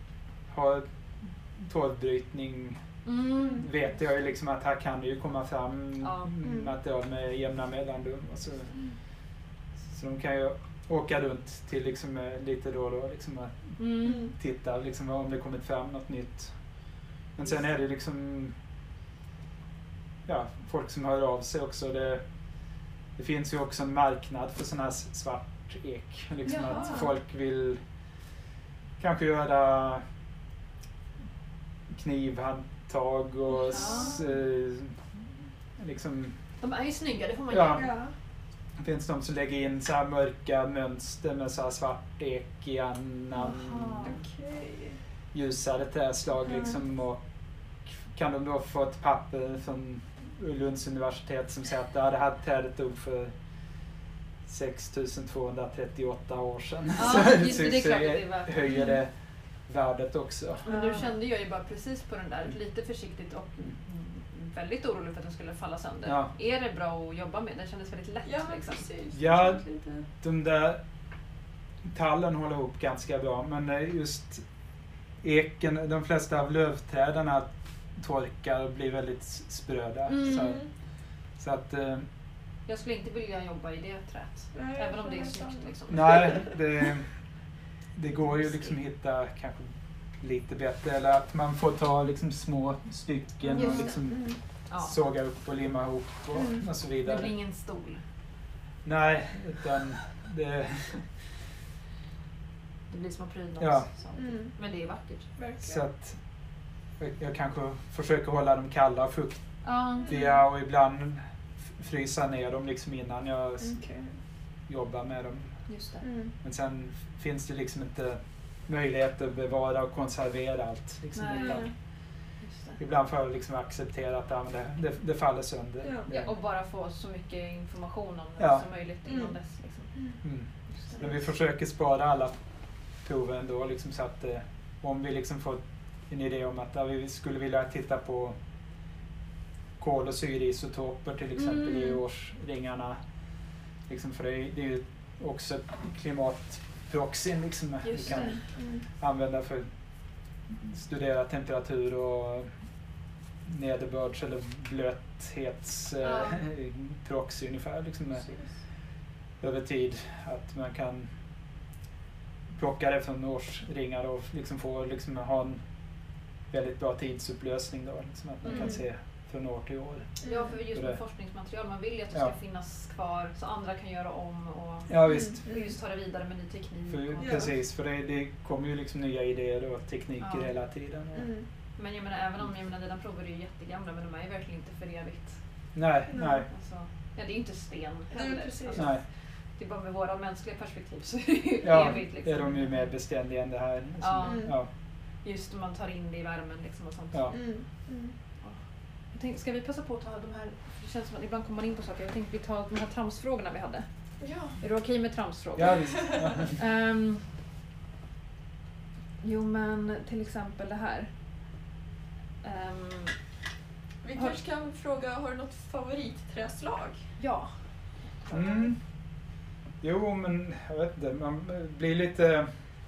har torvbrytning Mm. vet jag ju liksom att här kan det ju komma fram Ja. Mm. material med jämna mellanrum. Och så, så de kan ju åka runt till liksom eh, lite då och då liksom att Mm. titta liksom om det kommit fram något nytt. Men sen är det liksom ja, folk som hör av sig också. Det, det finns ju också en marknad för sån här svart ek. Liksom Jaha. att folk vill kanske göra knivhandtag och s, eh, liksom De är ju snygga, det får man Ja. ge. Ja. det finns de som lägger in så här mörka mönster med så här svart ek i annan Jaha. Okej. ljusare träslag Ja. liksom och kan de då få ett papper från Lunds universitet som säger att ja, det här trädet dog för sex tusen tvåhundratrettioåtta år sedan. Ja, så just det, det är så klart att det är värt. höjer det värdet också. Men nu kände jag ju bara precis på den där, lite försiktigt och mm, väldigt orolig för att den skulle falla sönder. Ja. Är det bra att jobba med? Den kändes väldigt lätt Ja, men liksom. precis. Ja. Det känns lite- De där tallen håller ihop ganska bra men eh, just eken, de flesta av lövträden torkar och blir väldigt spröda. Mm. Så, så att eh, Jag skulle inte vilja jobba i det träet. Nej, Även om jag det är känner snyggt samma. liksom. Nej, det, det går ju liksom att hitta kanske lite bättre. Eller att man får ta liksom små stycken Just och det. liksom Mm. Ja. såga upp och limma ihop och, Mm. och så Det vidare. blir ingen stol. Nej, utan det... Det blir små prydnads. Ja. sånt. Mm. Men det är vackert. Verkligen. Så att jag, jag kanske försöker hålla dem kalla och fuktiga Ja. och ibland f- frysa ner dem liksom innan jag s- Okej. jobbar med dem. Just det. Mm. Men sen finns det liksom inte möjlighet att bevara och konservera allt. Liksom, Nej. utan Just det. ibland får jag liksom acceptera att ja, men det, det, det faller sönder. Ja. Det- Ja, och bara få så mycket information om det Ja. som möjligt innan Mm. dess. Liksom. Mm. Just det. Men vi försöker spara alla prover ändå, liksom, så att eh, om vi liksom får en idé om att ja, vi skulle vilja titta på kol- och syreisotoper till exempel Mm. i årsringarna. Liksom, för det är, det är ju också klimatproxyn liksom, vi Just kan det. Mm. använda för att studera temperatur och nederbörds eller blöthetsproxy Ja. ungefär. Liksom, med, Precis. över tid. Att man kan plocka det från årsringar och liksom få liksom ha en väldigt bra tidsupplösning då. Liksom att man Mm. kan se från år till år. Ja, för just Så med det- forskningsmaterial, man vill ju att det Ja. ska finnas kvar så andra kan göra om och Ja visst. och just ta det vidare med ny teknik. För, och, Ja. Precis, för det, det kommer ju liksom nya idéer och tekniker Ja. hela tiden. Och, Mm. Men jag menar, även om jag menar, dina prover är ju jättegamla, men de är ju verkligen inte för evigt. Nej, Nej. nej, Alltså, ja, det är ju inte sten Nej, heller. precis. Alltså, nej. det är bara med våra mänskliga perspektiv så är det ju Ja, evigt. Liksom. är de ju mer beständiga än det här. Liksom. Ja. Mm. Ja. Just om man tar in det i värmen liksom och sånt. Ja. Mm. Mm. Jag tänkte, ska vi passa på att ta de här, för det känns som att ibland kommer man in på saker. Jag tänkte vi tar de här tramsfrågorna vi hade. Ja. Är du okej med tramsfrågor? Ja, visst. Ja. Ehm, jo men till exempel det här. Ehm, Vi Har- kanske kan fråga, har du något favoritträslag? ja. Mm. Jo, men jag vet inte. Man blir lite...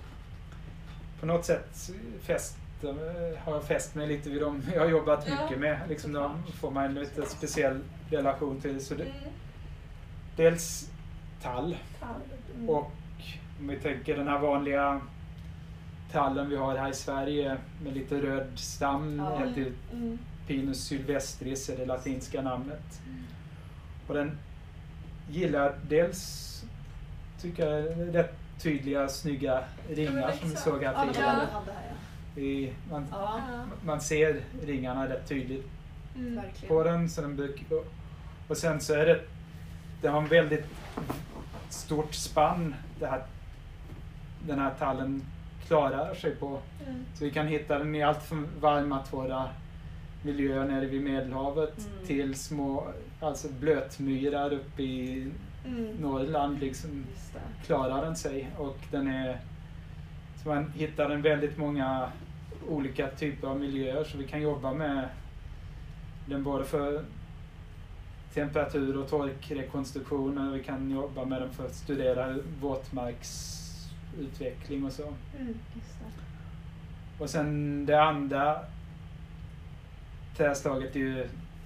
På något sätt fäst, eh, har jag fäst mig lite vid dem jag har jobbat Ja, mycket med. Liksom, de såklart. får man en lite speciell relation till. Så det, Mm. dels tall. Mm. Och om vi tänker den här vanliga tallen vi har här i Sverige med lite röd stam. Ja. Heter ju Mm. Pinus sylvestris är det latinska namnet. Och den gillar dels, tycker jag, rätt tydliga, snygga ringar men som vi exakt. såg Ja, här men tidigare. jag hade här ja. Vi, man, Ja, Ja. man ser ringarna rätt tydligt Mm. verkligen. på den. Så den brukar, och, och sen så är det, det har en väldigt stort spann det här, den här tallen klarar sig på. Mm. Så vi kan hitta den i allt från varma torra miljöer nere vid Medelhavet Mm. till små alltså blötmyrar uppe i Mm. Norrland liksom Just det. klarar den sig. Och den är, så man hittar den väldigt många olika typer av miljöer så vi kan jobba med den både för temperatur- och torkrekonstruktioner. Vi kan jobba med den för att studera våtmarksutveckling och så. Mm. Just det. Och sen det andra träslaget är ju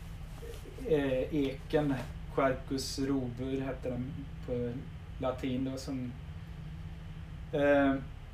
eh, eken, Quercus robur heter den på latin då, som eh,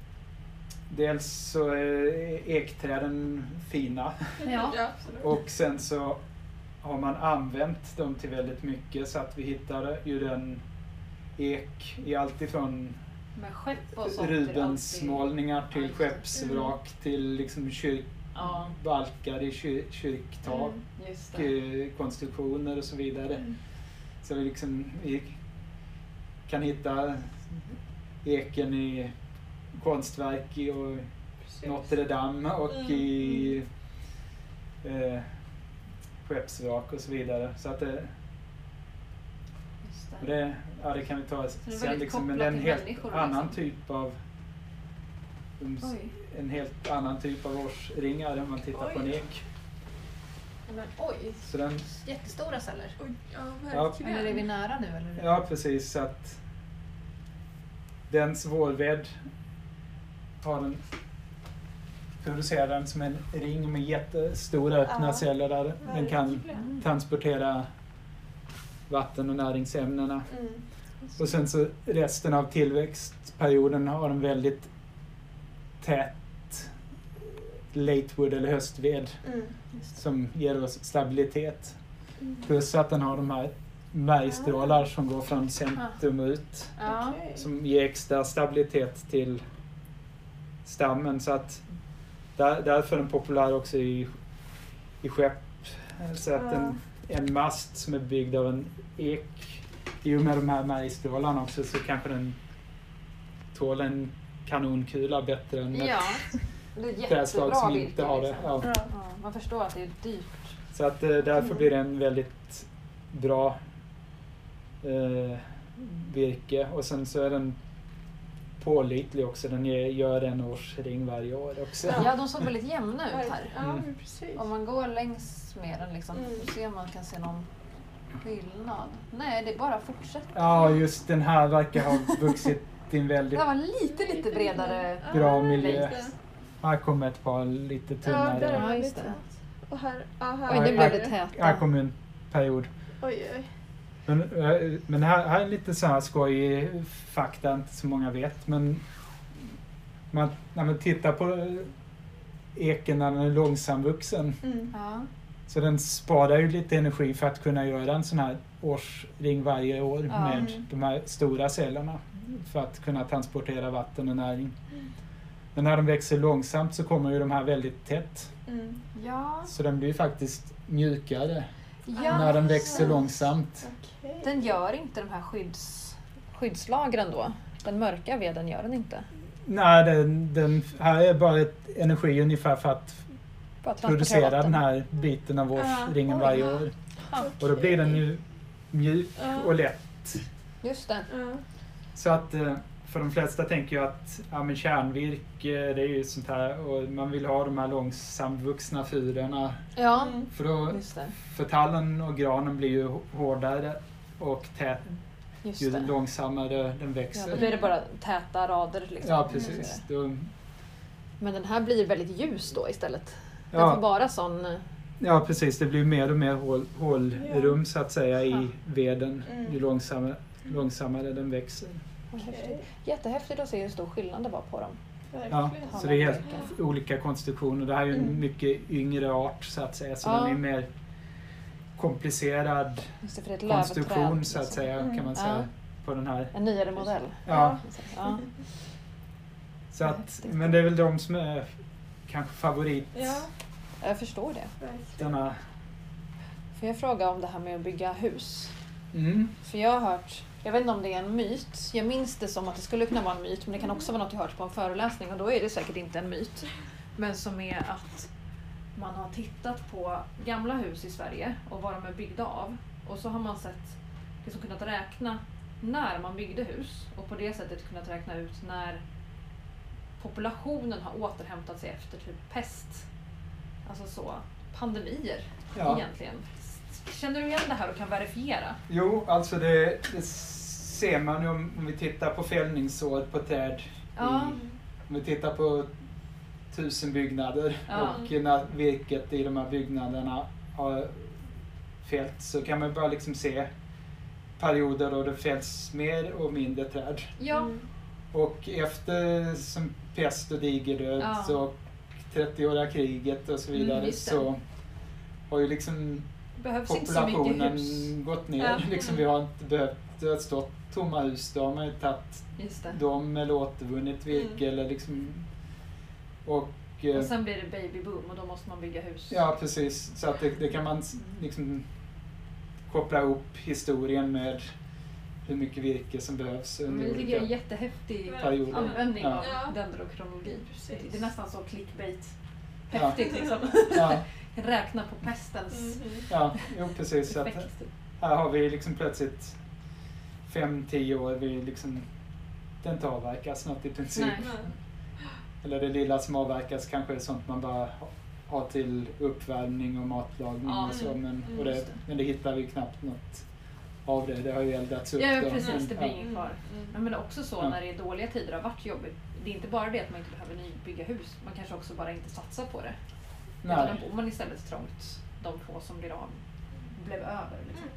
dels så är ekträden fina Ja. Ja, absolut. och sen så har man använt dem till väldigt mycket så att vi hittar ju den ek i allt ifrån Med skepp och sånt. är det Rubensmålningar till Ja, just det. skeppsvrak till liksom alltid- Ja, kyrkbalkar i kyr, kyrktak, Mm. just det. eh, konstruktioner och så vidare. Mm. Så vi, liksom, vi kan hitta eken i konstverk i och Precis. Notre Dame och Mm, i eh, skeppsvrak och så vidare. Så att det, Just och det. det, ja, det kan vi ta det är sen väldigt liksom, men det är en kopplat till helt människor, annan liksom. typ av en, Oj. en helt annan typ av årsringar än man tittar på en Oj. ek. Men oj, Så den, jättestora celler. Oj, ja, Ja. verkligen. Eller är vi nära nu eller? ja precis, så att dens vårved har den producerar den som en ring med jättestora öppna Ja, celler där den kan Verkligen. transportera vatten- och näringsämnena. Mm. Och sen så resten av tillväxtperioden har de väldigt tät latewood eller höstved Mm. som ger oss stabilitet. Mm. Plus att den har de här märgstrålar som går från centrum ut Ja. Okej. som ger extra stabilitet till stammen. Så att där, därför är den populär också i, i skepp. Så att en, en mast som är byggd av en ek, i och med de här märgstrålarna också, så kanske den tål en kanonkula bättre än ett Ja, det är träslag jättebra som virke. inte har det. Liksom. Ja. Ja. Ja, man förstår att det är dyrt. Så att eh, därför blir det en väldigt bra eh, virke. Och sen så är den pålitlig också. Den ger, gör en årsring varje år också. Ja. Ja, de såg väldigt jämna ut här. Ja, Mm. men precis. Om man går längs med den liksom, Mm. så ser man kan se någon skillnad. Nej, det är bara fortsätter. Ja, just den här verkar ha vuxit i en Det väldigt... här var lite, lite bredare. Bra Ja, miljö. lite. Här kommer ett par lite Ja, tunnare. där Ja, är just lite. det. Och här, ja, här Oj, nu nu blev blev det det Här täta. kommer en period. Oj, oj. Men, eh, men här, här är lite så här skojig fakta, inte så många vet. Men man, när man tittar på eken när den är långsamvuxen, Mm. Ja. så den sparar ju lite energi för att kunna göra en sån här årsring varje år Ja. med Mm. de här stora cellerna för att kunna transportera vatten och näring. Mm. Men när de växer långsamt så kommer ju de här väldigt tätt. Mm. Ja. Så den blir faktiskt mjukare Ja. när den växer precis. långsamt. Okej. Den gör inte de här skydds, skyddslagren då? Den mörka veden gör den inte? Nej, den, den här är bara ett energi ungefär för att Bara transportera producera vatten. den här biten av årsringen oj. varje år. Ja, Och då blir den ju mjuk Ja. och lätt. just det. Ja. Så att eh, för de flesta tänker jag att ja, men kärnvirke, det är ju sånt här, och man vill ha de här långsamvuxna fyrorna. Ja, Mm. För, då, just det. för tallen och granen blir ju hårdare och tät, Just ju det. långsammare den Ja, då växer. blir det bara täta rader. Liksom. Ja, precis. Då, Men den här blir väldigt ljus då istället. Den ja, får bara sån... ja, precis. Det blir mer och mer hål, hålrum så att säga i Ja. veden Mm. ju långsammare, långsammare den växer. Vad Okej. häftigt. Jättehäftigt att se hur stor skillnad det var på dem. Ja, Verkligen. så det är helt olika konstruktioner. Det här är ju en Mm. mycket yngre art så att säga. Så Ja. den är mer komplicerad Just det, för det är ett konstruktion lövträd, så att liksom. säga Mm. kan man säga Ja. på den här. En nyare modell. Ja, Ja. så att, Häftigt. men det är väl de som är kanske favorit. Ja, Jag förstår det. verkligen. Denna, För jag frågar om det här med att bygga hus. mm, För jag har hört, jag vet inte om det är en myt, jag minns det som att det skulle kunna vara en myt, men det kan också vara något jag hört på en föreläsning och då är det säkert inte en myt. Men som är att man har tittat på gamla hus i Sverige och vad de är byggda av. Och så har man sett, liksom kunnat räkna när man byggde hus och på det sättet kunnat räkna ut när populationen har återhämtat sig efter typ pest. Alltså så, pandemier ja. egentligen. Känner du igen det här och kan verifiera? Jo, alltså det, det ser man ju om, om vi tittar på fällningsår på träd. Ja. I, om vi tittar på tusen byggnader Ja. och när virket i de här byggnaderna har fällts så kan man bara liksom se perioder då det fälls mer och mindre träd. Ja. Mm. Och efter som pest och digerdöd Ja. så trettioåriga kriget och så Mm, vidare just det. så har ju liksom Behövs inte så mycket populationen hus. gått ner. Ja. Liksom, vi har inte behövt, det har stått tomma hus, då har man ju tagit Just det. dem eller återvunnit virke Mm. eller liksom och, eh, Och sen blir det babyboom och då måste man bygga hus. ja precis, så att det, det kan man s- liksom koppla ihop historien med hur mycket virke som behövs Men under det tycker jag är en olika jättehäftig perioder. användning Ja. av Ja. dendrokronologi. Precis. Det är nästan så clickbait. Ja. Häftigt liksom. Ja, Räkna på pestens Mhm. ja, jo precis. Så att effekt. här har vi liksom plötsligt fem, tio år, vi liksom, det inte avverkas något i princip. Nej. Nej. Eller det lilla som avverkas kanske är sånt man bara ha- har till uppvärmning och matlagning Ja, och så. mm, Men, mm, och det, just det. men det hittar vi knappt något av det. Det har ju eldats upp. Ja, då. precis. Men, Det blir ja. inget kvar. Mm. Men, men också så Ja. när det är dåliga tider har varit jobbigt. Det är inte bara det att man inte behöver nybygga hus. Man kanske också bara inte satsar på det. Utan Nej. då bor man istället trångt. De få som blir av blev över. Liksom. Mm.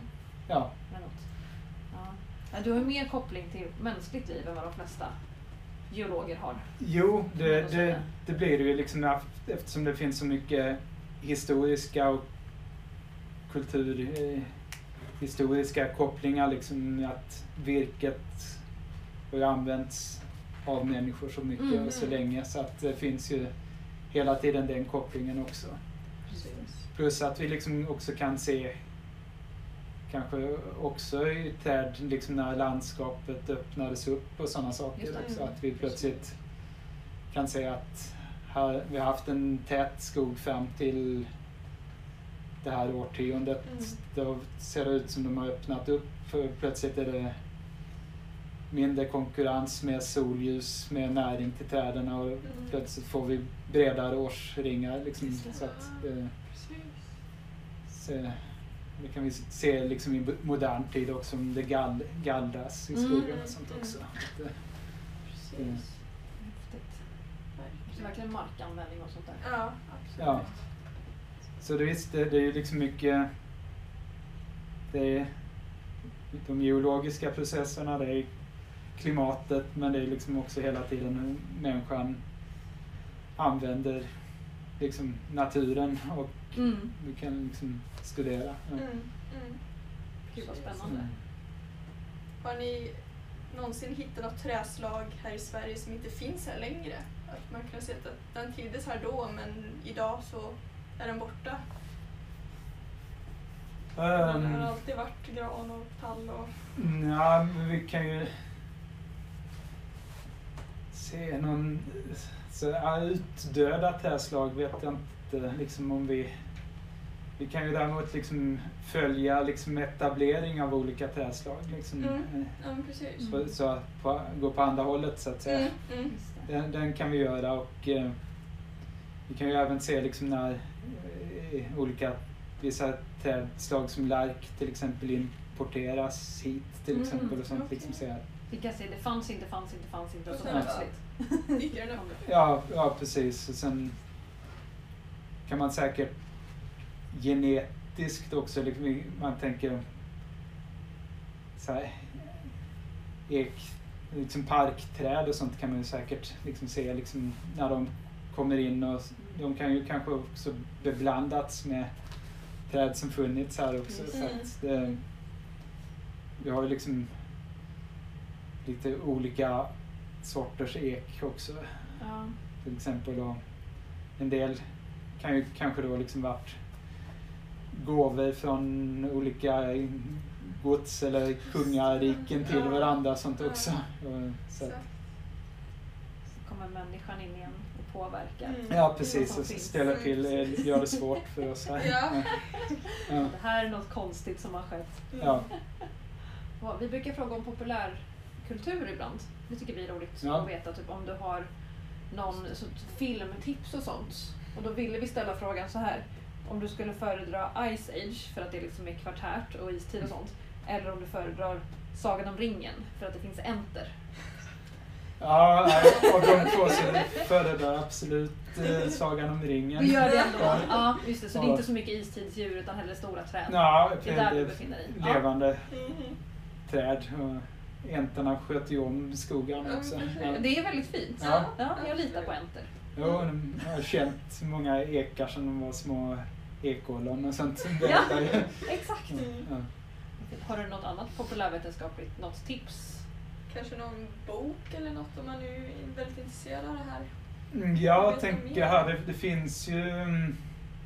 Ja. Med något. Ja. Ja, du har ju mer koppling till mänskligt liv än vad de flesta geologer har. Jo, det, Kan man det, säga. det blir det ju liksom eftersom det finns så mycket historiska och kultur, eh, historiska kopplingar liksom att virket har ju använts av människor så mycket Mm. och så länge så att det finns ju hela tiden den kopplingen också. Precis. Plus att vi liksom också kan se kanske också i träd liksom när landskapet öppnades upp och sådana saker Just det. också. Att vi plötsligt kan se att här, vi har haft en tät skog fram till det här årtiondet. Mm. Då ser det ut som de har öppnat upp. För plötsligt är det mindre konkurrens med solljus, med näring till träden och Mm. plötsligt får vi bredare årsringar. Liksom, Just det. så att, eh, Precis. så, det kan vi se liksom i modern tid också om det gall, gallras i Mm. skogen och sånt Mm. också. Att, eh, Precis. Mm. Häftigt. Så Verkligen. verkligen markanvändning och sånt där. Ja, absolut. Ja. Så det, visst, det, det är ju liksom mycket det är de geologiska processerna, det är klimatet, men det är liksom också hela tiden hur människan använder liksom naturen och Mm. vi kan liksom studera. Ja. Mm. Mm. Gud vad Precis. spännande. Mm. Har ni någonsin hittat något träslag här i Sverige som inte finns här längre? Att man kan säga att den trivdes här då, men idag så är den borta. Um, Det har alltid varit gran och tall och... Ja, men vi kan ju se någon så, ja, utdöda träslag vet jag inte liksom om vi vi kan ju däremot liksom följa liksom etablering av olika träslag liksom, Mm. eh, Ja, men precis. så, så på, gå på andra hållet så att säga. Mm. Mm. Just det. Den, den kan vi göra och eh, vi kan ju även se liksom när eh, olika vissa trädslag som lärk till exempel importeras hit till Mm, exempel och sånt okej. liksom se. Vi kan se, det fanns inte, fanns inte, fanns inte och så Och sen plötsligt. Dyker den upp. Ja, ja precis och sen kan man säkert genetiskt också liksom, man tänker så här, ek, liksom parkträd och sånt kan man ju säkert liksom se liksom, när de kommer in och de kan ju kanske också beblandats med träd som funnits här också. Mm. Så att det, vi har ju liksom lite olika sorters ek också. Ja. Till exempel då, en del kan ju kanske då liksom varit gåvor från olika gods eller kungariken till Ja. varandra sånt också. Och så att, Så kommer människan in igen och påverkar. Mm. ja precis, som och finns. ställer till, eh, gör det svårt för oss här. Ja. Ja. Det här är något konstigt som har skett. Ja. Ja, vi brukar fråga om populärkultur ibland. Det tycker vi är roligt Ja. att veta. Typ om du har någon så, filmtips och sånt. Och då ville vi ställa frågan så här. Om du skulle föredra Ice Age för att det liksom är kvartärt och istid och sånt. Eller om du föredrar Sagan om ringen för att det finns enter. Ja, nej, av de två så föredrar jag absolut eh, Sagan om ringen. Du gör det ändå? Ja. Ja, just det. Så det är Ja. inte så mycket istidsdjur utan hellre stora träd. Ja, Det är där du befinner dig. Ja. levande Mm. träd. Och änterna sköter ju om skogarna också. Ja. Det är väldigt fint. Ja. Ja, jag litar på enter. Jo, de har känt många ekar som de var små ekollon och sånt. som Ja. berättar ju. Exakt. Mm. Ja. Har du något annat populärvetenskapligt, något tips? Kanske någon bok eller något om man nu är väldigt intresserad av det här. Mm, Jag Vet du tänker mer? här, det, det finns ju mm,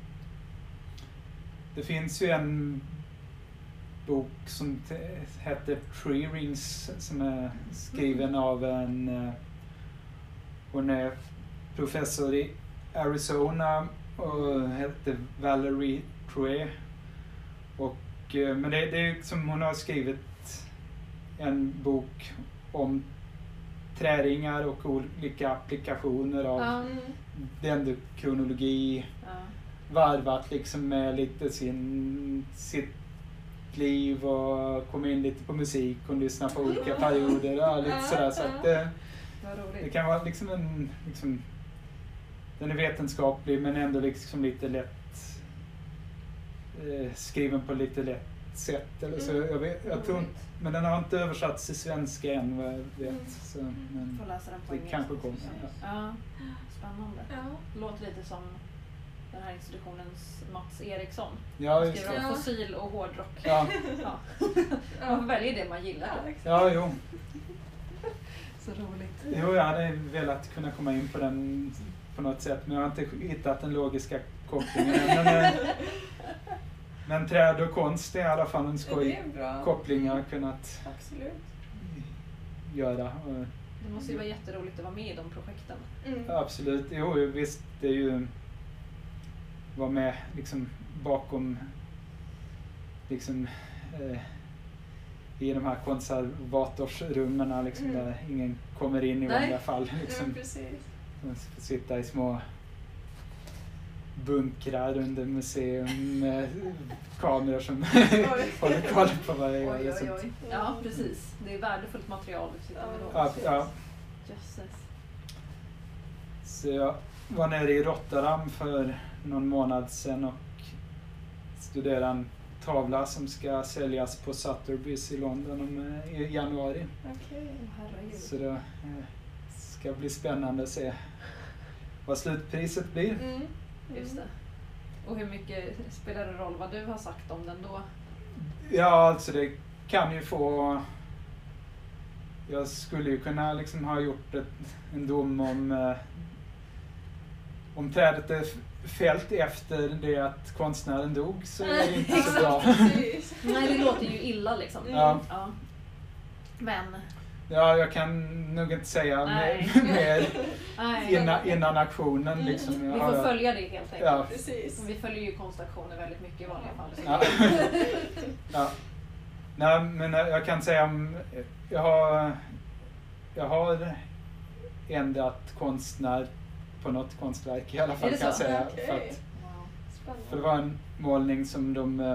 det finns ju en bok som te- heter Tree Rings som är skriven av en eh, hon är professor i Arizona och heter Valerie Troe. Och, eh, men det, det är som hon har skrivit en bok om träringar och olika applikationer av Ja. Mm. dendrokronologi Ja. varvat liksom med lite sin, sitt liv och kom in lite på musik och lyssna på olika perioder. Ja, lite Ja, sådär, så ja. att det, Vad det roligt. kan vara liksom en liksom, den är vetenskaplig men ändå liksom lite lätt eh, skriven på lite lätt sätt eller så. Mm. Jag, vet, jag tror inte, men den har inte översatts till svenska än vad jag vet. Mm. Så, men Får läsa den på det engelska. kanske kommer. Ja. Ja, spännande. Ja. Låter lite som den här institutionens Mats Eriksson. Ja, just Skriver det. om Ja. fossil och hårdrock. Ja, Ja. Man väljer det man gillar. Ja, exakt. ja, jo. Så roligt. Jo, jag hade velat kunna komma in på den på något sätt, men jag har inte hittat den logiska kopplingen. Men, eh, men träd och konst är i alla fall en Det skoj är bra. koppling jag har kunnat Absolut. göra. Och, Det måste ju vara jätteroligt att vara med i de projekten. Mm. absolut, jo visst, det är ju vara med liksom bakom liksom eh, i de här konservatorsrummen liksom, Mm. där ingen kommer in i Nej. vanliga fall. Ja, Liksom. precis. Man får sitta i små bunkrar under museum med kameror som håller koll på vad jag gör. Oj, och oj, sånt. oj. Ja, precis. Det är värdefullt material att sitta med då. Ja, ja. Jösses. Så jag var nere i Rotterdam för någon månad sedan och studerade en tavla som ska säljas på Sotheby's i London om, eh, i januari. Okej. Åh, herregud. Så det eh, ska bli spännande att se vad slutpriset blir. Mm. Just det. Och hur mycket spelar det roll vad du har sagt om den då? Ja, alltså det kan ju få... Jag skulle ju kunna liksom ha gjort ett, en dom om eh, om trädet är f- fällt efter det att konstnären dog, så är det inte så bra. Precis. Nej, det låter ju illa liksom. Ja. Ja. Men, Ja, jag kan nog inte säga Nej. mer, mer nej. innan, innan aktionen. Mm. Liksom. Vi Jag får har- följa det helt enkelt. Ja. Precis. Vi följer ju konstaktioner väldigt mycket i vanliga fall. så- Ja. Ja. Nej, men jag kan säga om jag har, jag har ändrat konstnär på något konstverk i alla fall, Är det kan jag så? säga. Okej. För, att, Wow. Spännande. för det var en målning som de eh,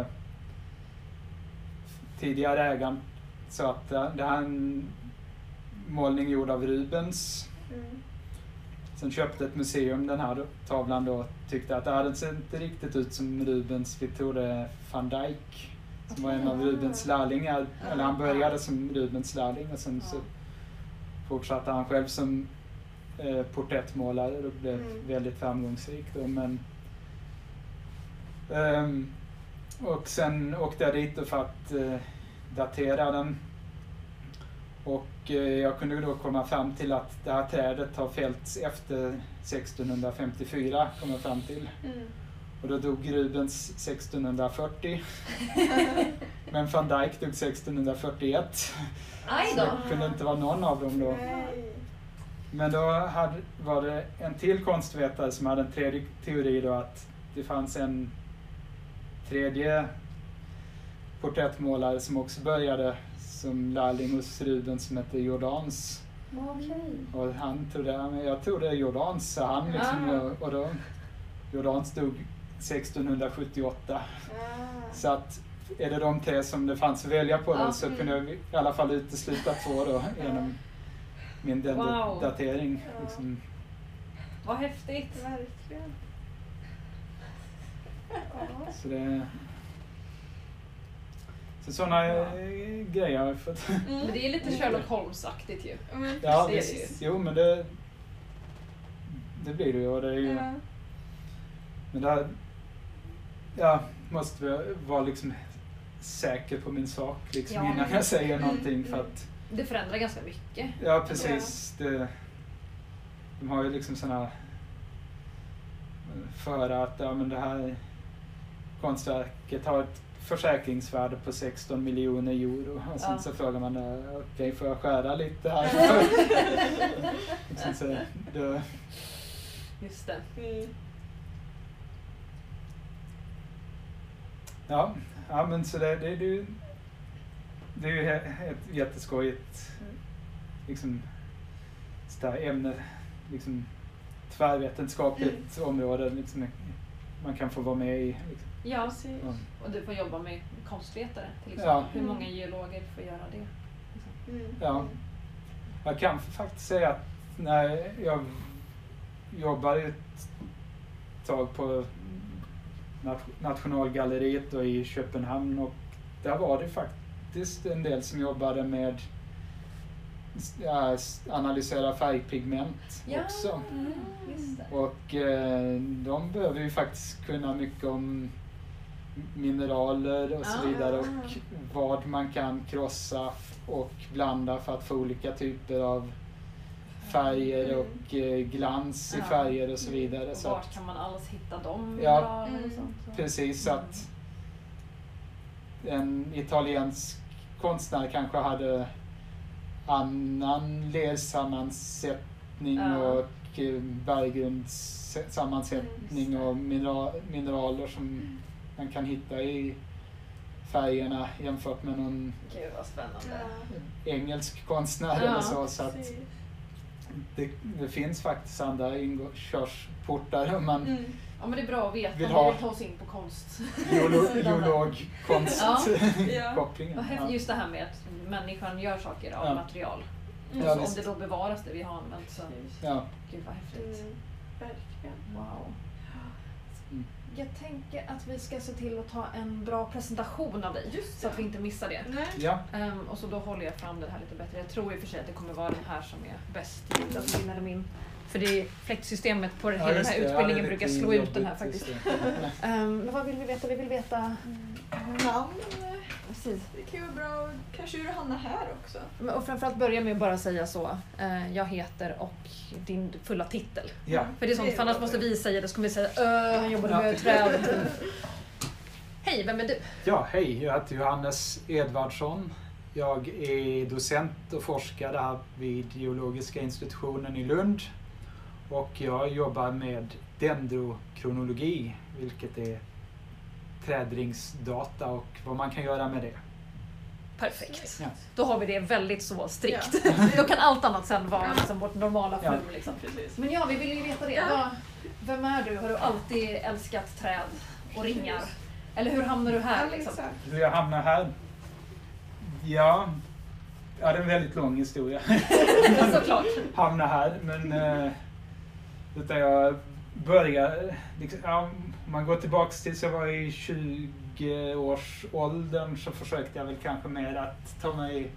tidigare ägaren sa att eh, det här är en målning gjord av Rubens. Mm. Sen köpte ett museum den här då, tavlan då och tyckte att det hade ser inte riktigt ut som Rubens. Vi tror det är van Dyck som var en av Rubens lärlingar. Eller han började som Rubens lärling och sen så Ja. fortsatte han själv som eh, porträttmålare och blev Mm. väldigt framgångsrik då. Men, ehm, och sen åkte jag dit då för att eh, datera den. Och eh, jag kunde då komma fram till att det här trädet har fällts efter sextonhundrafemtiofyra, kom jag fram till. Mm. Och då dog Rubens sextonhundrafyrtio. Men van Dyck dog sextonhundrafyrtioett. Aj Så då! det kunde inte vara någon av dem då. Nej. Men då hade, var det en till konstvetare som hade en tredje teori då, att det fanns en tredje porträttmålare som också började som lärling hos Rubens som hette Jordans. Okej. Och han trodde, ja, men jag tror det är Jordans, sa han liksom. Ah. Och, och då, Jordans dog sextonhundrasjuttioåtta. Ah. Så att är det de tre som det fanns att välja på då, Ja. så kunde jag i alla fall utesluta två då genom min den- Wow. datering. Ja. Liksom. Vad häftigt! Verkligen. Ja. Så det... Så sådana Ja. grejer har jag fått. Men det är lite Sherlock Holmes-aktigt ju. Men Ja, precis. visst. Jo, men det... Det blir det ju. Och det är ju Ja. men det här... Ja, måste jag vara liksom säker på min sak liksom, Ja. innan jag säger någonting. Mm, För att, Det förändrar ganska mycket. ja, precis. Det, de har ju liksom såna för att ja, men det här konstverket har ett försäkringsvärde på sexton miljoner euro. Och sen Ja. så frågar man, okej, okay, får jag skära lite här? Och sen så, det, Just det. Mm. ja, ja, men så det, det, det, är ju- det är ju he- ett jätteskojigt liksom, så där ämne, liksom, tvärvetenskapligt område liksom, man kan få vara med i. Liksom. Ja, Precis. Ja. och du får jobba med konstvetare till exempel. Ja. Hur många geologer får göra det? Mm. Ja. Jag kan faktiskt säga att när jag jobbade ett tag på nat- Nationalgalleriet och i Köpenhamn och där var det faktiskt en del som jobbade med ja, analysera färgpigment Ja, också. mm, just det. Och eh, de behöver ju faktiskt kunna mycket om mineraler och så Ah. vidare och vad man kan krossa och blanda för att få olika typer av färger Mm. och eh, glans i Ja. färger och så vidare. Och Så vart att, kan man alls hitta dem? Ja. mineraler och Mm. sånt, så. precis så att en italiensk konstnär kanske hade annan lersammansättning Ja. och eh, berggrundssammansättning Mm, och minera- mineraler som man kan hitta i färgerna jämfört med någon Gud vad spännande. Ja, engelsk konstnär Ja, eller så. Så att precis. det, det finst faktiskt andra inkörsportar om man Mm. Ja men det är bra att veta Vill när ha- vi tar oss in på konst. geolo- Sidan där. geologkonst-kopplingen. Ja. Vad häftigt, just det här med att människan gör saker av Ja. material. Mm. Ja, Så om visst. det då bevaras det vi har använt så, Ja. gud vad häftigt. Mm. Verkligen. Wow. Mm. Jag tänker att vi ska se till att ta en bra presentation av dig, Just så att det. vi inte missar det. Nej. Ja, Ehm, och så då håller jag fram den här lite bättre. Jag tror i och för sig att det kommer vara den här som är bäst ljud, alltså din eller min. För det är fläktsystemet på den, ja, hela den just här det. utbildningen Ja, det är brukar lite slå ut den här jobbigt, faktiskt. just det. Ehm, men vad vill vi veta? Vi vill veta... Namn. Precis. Det kan ju vara bra. Kanske är Hanna här också. Men- Och framförallt börja med att bara säga så. Eh, jag heter och din fulla titel. Ja. För det är sånt, för annars måste vi säga det, så kommer vi säga öh, han jobbade Ja. med träd. Hej, vem är du? Ja, hej, jag heter Johannes Edvardsson. Jag är docent och forskare här vid Geologiska institutionen i Lund. Och jag jobbar med dendrokronologi, vilket är trädringsdata och vad man kan göra med det. Perfekt. Ja. Då har vi det väldigt så strikt. Ja. Då kan allt annat sen vara Ja. liksom vårt normala Ja. flum. Liksom. Precis. Men ja, vi vill ju veta det. Ja. Vad- Vem är du? Har du alltid älskat träd och ringar? Eller hur hamnar du här? Liksom? Exakt. Hur jag hamnar här? Ja, ja det är en väldigt lång historia. Såklart. hamna här, men eh, utan jag började, liksom, ja, om man går tillbaks till så jag var i tjugo-årsåldern så försökte jag väl kanske mer att ta mig,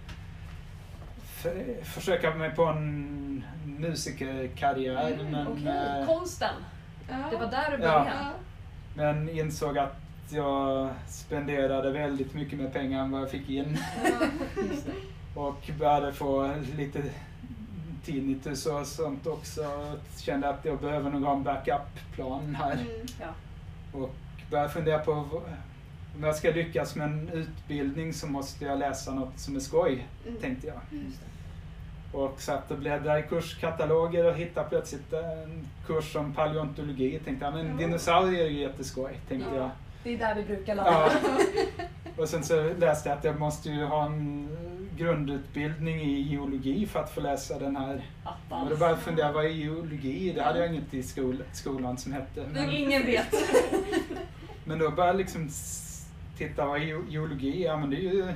f- försöka mig på en musikerkarriär, Mm, men, Okej, eh, konsten. Ja. Det var där du Ja. började. Ja. men insåg att jag spenderade väldigt mycket mer pengar än vad jag fick in. Ja. Just det. Och började få lite tinnitus och sånt också. Kände att jag behöver nog ha en backup-plan här. Mm. Ja. Och började fundera på vad- om jag ska lyckas med en utbildning så måste jag läsa något som är skoj, Mm. tänkte jag. Just det. Och satt och bläddrade i kurskataloger och hittade plötsligt en kurs om paleontologi. Tänkte jag, men Ja. dinosaurier är ju jätteskoj, tänkte Ja. jag. Det är där vi brukar landa. Ja. Och sen så läste jag att jag måste ju ha en grundutbildning i geologi för att få läsa den här. Attan. Och då började jag fundera, vad är geologi? Det hade jag inget i skol skolan som hette. Men Men, ingen vet. men då började jag liksom s- titta, vad är ge- geologi? Ja men det är ju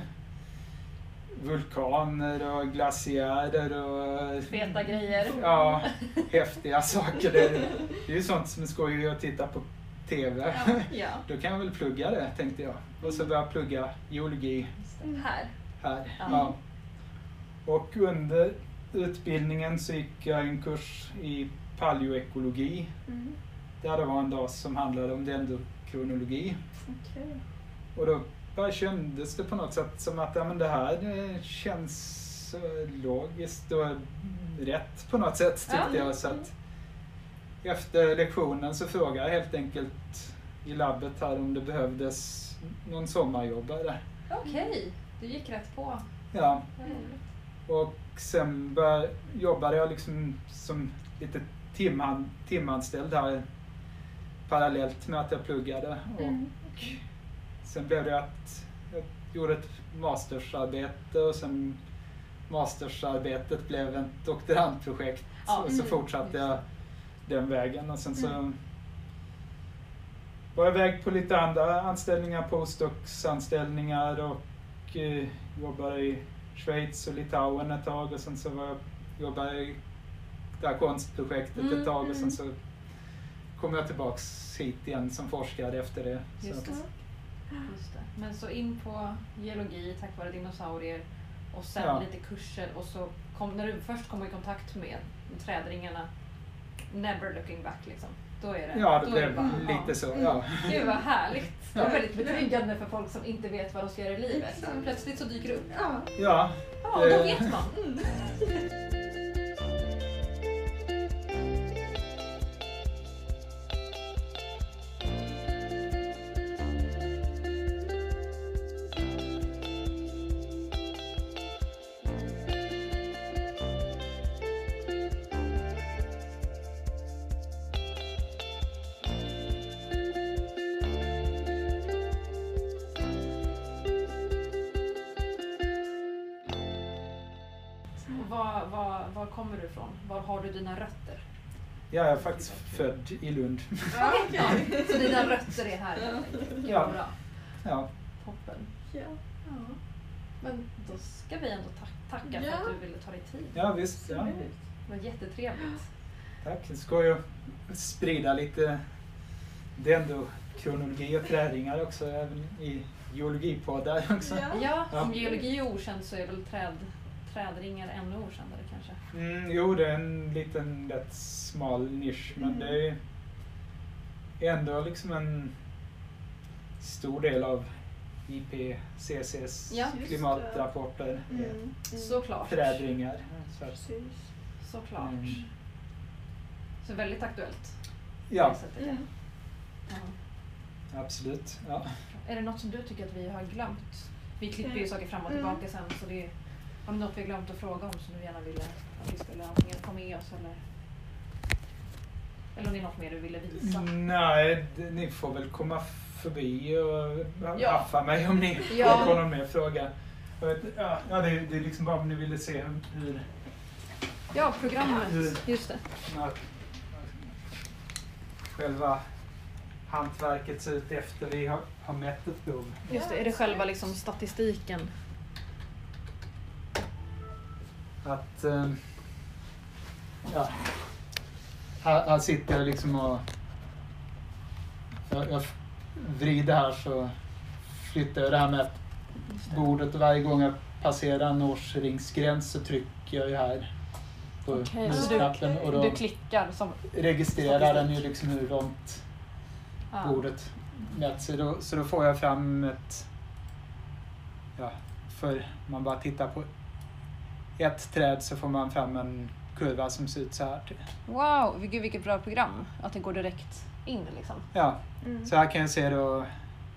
vulkaner och glaciärer och Feta grejer. ja, häftiga saker. Det, det är ju sånt som är skoj att titta på T V. Ja. Då kan jag väl plugga det, tänkte jag. Och så började jag plugga geologi Just det. Här. här. Ja. Ja. Och under utbildningen så gick jag en kurs i paleoekologi. Mm. Där det var en dag som handlade om dendrokronologi. Okej. Och då bara kändes det på något sätt som att ja, men det här det känns så logiskt och rätt på något sätt, tyckte Ja. jag. Så att efter lektionen så frågade jag helt enkelt i labbet här om det behövdes någon sommarjobbare. Okej, du gick rätt på. Ja. Vad roligt. Och sen bör, jobbade jag liksom som lite timan, timanställd här parallellt med att jag pluggade. Mm. Och sen blev det att jag gjorde ett mastersarbete och sen mastersarbetet blev ett doktorandprojekt. Ja, och så mm. fortsatte jag den vägen och sen så Mm. var jag iväg på lite andra anställningar, postdocs-anställningar och eh, jobbade i Schweiz och Litauen ett tag och sen så var jag, jobbade jag i det här konstprojektet Mm, ett tag och mm. sen så kom jag tillbaks hit igen som forskare efter det. Så Just att, det. Just det. Men så in på geologi tack vare dinosaurier och sen Ja. lite kurser och så kom, när du först kommer i kontakt med trädringarna, never looking back liksom. Då är det. Ja, det då är blev bara, lite ja. så. Ja. Gud vad härligt. Det är Ja. väldigt betryggande för folk som inte vet vad de ska göra i livet. Exakt. Plötsligt så dyker det upp. Ja. Ja, Ja, då Eh. vet man. Och var, var, var kommer du ifrån? Var har du dina rötter? jag är faktiskt född i Lund. Ja, okej. Så dina rötter är här helt enkelt. Gud Ja. vad bra. Ja, Toppen. Ja. Ja. Men då ska vi ändå ta- tacka för Ja. att du ville ta dig tid. ja visst. Ja. Det var jättetrevligt. Tack. Det ska ju sprida lite dendrokronologi och trädringar också, även i geologipoddar också. Ja. Ja, Ja. om geologi är okänt så är väl träd, trädringar ännu okändare kanske. Mm, jo, det är en liten rätt smal nisch, men Mm. det är ändå liksom en stor del av I P C C:s Ja. Just klimatrapporter. Mm. är Mm. Såklart. Trädringar. Så, att- Precis. Såklart. Mm. Så väldigt aktuellt. på ja, det sättet. Mm. Ja. absolut. Ja. Är det något som du tycker att vi har glömt? Vi klipper ju saker fram och Mm. tillbaka sen, så det är, har du något vi har glömt att fråga om som du gärna ville att vi skulle antingen få med oss eller, eller om det är något mer du ville visa? Nej, det, ni får väl komma förbi och Ja. haffa mig om ni Ja. har någon mer fråga. Jag vet, ja, ja, det, är- det är liksom bara om ni ville se hur Ja, programmet. Mm. Just det. när själva hantverket ser ut efter vi har, har mätt ett prov. Just det. Är det själva liksom statistiken? Att eh, ja, här, här sitter jag liksom och jag, jag vrider här så flyttar jag det här med bordet och varje gång jag passerar en årsringsgräns så trycker jag ju här på Okej, så du- musknappen och då Du klickar som... registrerar den ju statistik. liksom hur långt Ja. bordet mäts. Så då, så då får jag fram ett, ja, för man bara tittar på ett träd så får man fram en kurva som ser ut så här. Wow, gud vilket bra program. Att det går direkt in liksom. Ja, Mm. så här kan jag se då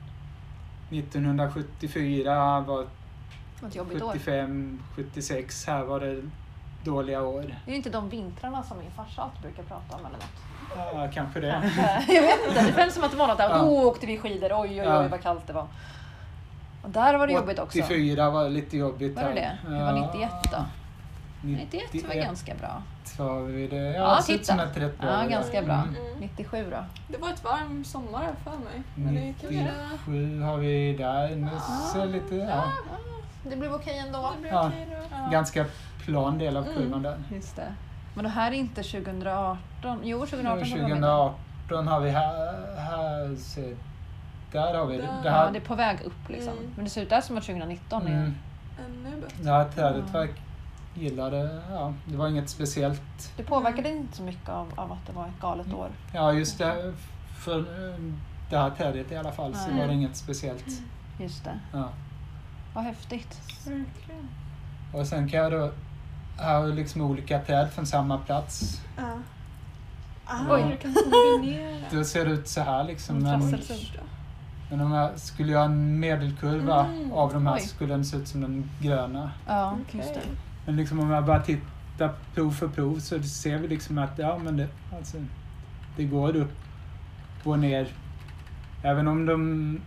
nittonhundrasjuttiofyra var Det var ett jobbigt år. sjuttiofem, sjuttiosex, här var det dåliga år. Är det inte de vintrarna som min farsa alltid brukar prata om eller något? Ja, kanske det. Jag vet inte, det känns som att det var något där. Ja. Då åkte vi skidor, oj oj oj Ja. vad kallt det var. Och där var det jobbigt också. åttiofyra var lite jobbigt. Var det här. det? Det var nittioett då? nittioett nittioett var ganska bra. var vi det. Ja, Ja, det ser ut titta. som ett rätt bra Ja, år. ganska bra. Mm. Mm. nittiosju då? Det var ett varm sommar här för mig. Men det kanske... nittiosju har vi där. Nu ser lite, ja, Det blev okej ändå. Det blir Ja. okej då. Ja. ganska plan del av Mm. kurvan där. Just det. Men det här är inte tjugoarton? Jo, tjugoarton kommer de med. tjugoarton har vi här, här se, där har vi det. Där. det Ja, här. det är på väg upp liksom. Mm. Men det ser ut där som att tjugonitton är... Mm, Ännu bättre. det här trädet Ja. var, gillade, ja, det var inget speciellt. Det påverkade inte så mycket av, av att det var ett galet år. Ja, just det, för eh, det här trädet i alla fall så Nej. var det inget speciellt. Just det. Ja. Vad häftigt. Verkligen. Och sen kan jag då, här har vi liksom olika träd från samma plats. Ja. Ah, Oj. du kan kombinera. Det ser ut så här liksom. Mm, Men, trassel. men om jag skulle göra en medelkurva Mm, av de här oj. så skulle den se ut som den gröna. Ja, Okej. just det. Men liksom om jag bara tittar prov för prov så ser vi liksom att ja, men det, alltså, det går upp och ner. Även om de,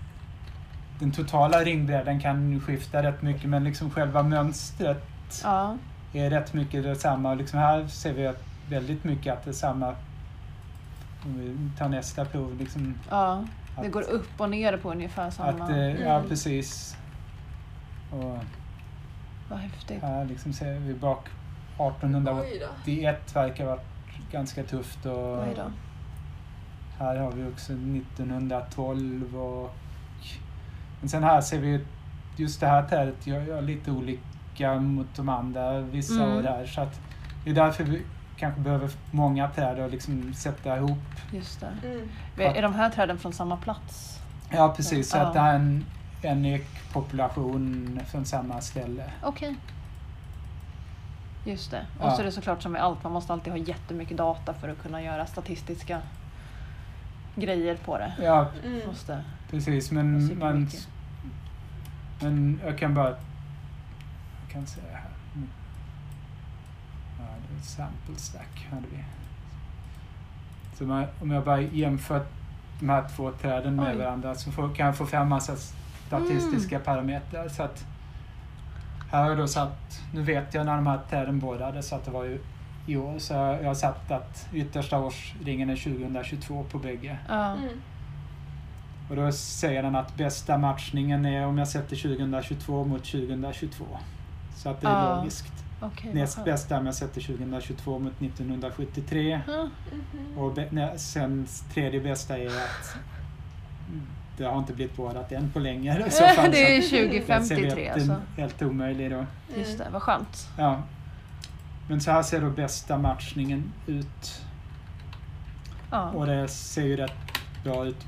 den totala ringbredden kan skifta rätt mycket, men liksom själva mönstret Ja, är rätt mycket detsamma. Och liksom här ser vi att väldigt mycket att det är samma. Om vi tar nästa prov. Liksom ja. Det att, går upp och ner på ungefär samma... att, eh, ja, Mm. precis. Och Vad häftigt. här liksom ser vi bak artonhundraåttioett Oj då. verkar ha varit ganska tufft. Och Oj då. här har vi också nittonhundratolv och Men sen här ser vi just det här trädet gör, gör lite olika mot de andra vissa Mm. år här. Så att det är därför vi kanske behöver många träd och liksom sätta ihop. Just det. Mm. Är de här träden från samma plats? Ja, precis. Så Ja. att det är en, en ekpopulation från samma ställe. Okej. Just det. Och Ja. så är det såklart som med allt, man måste alltid ha jättemycket data för att kunna göra statistiska grejer på det. Ja, Mm. Måste precis. vara Men, supermycket. men, men jag kan bara... Jag kan säga här. Mm. Ja, det är sample stack hade vi. Så man, om jag bara jämför de här två träden med Oj. varandra så får, kan jag få fram massa statistiska Mm. parametrar. Så att här har jag då satt, nu vet jag när de här träden bådade så att det var ju i år, så jag har satt att yttersta årsringen är tjugohundratjugotvå på bägge. Ja. Mm. Och då säger den att bästa matchningen är om jag sätter tjugohundratjugotvå mot tjugohundratjugotvå. Så att det är Ja. logiskt. Okej, vad Näst skönt. bästa om jag sätter tjugohundratjugotvå mot nittonhundrasjuttiotre. Ja. Mhm. Och be- nä- sen tredje bästa är att det har inte blivit bådat än på länge. I så fall, Det är så tjugo den ser femtiotre helt, alltså. helt omöjlig då. Just det, vad skönt. Ja. Men så här ser då bästa matchningen ut. Ja. Och det ser ju rätt bra ut.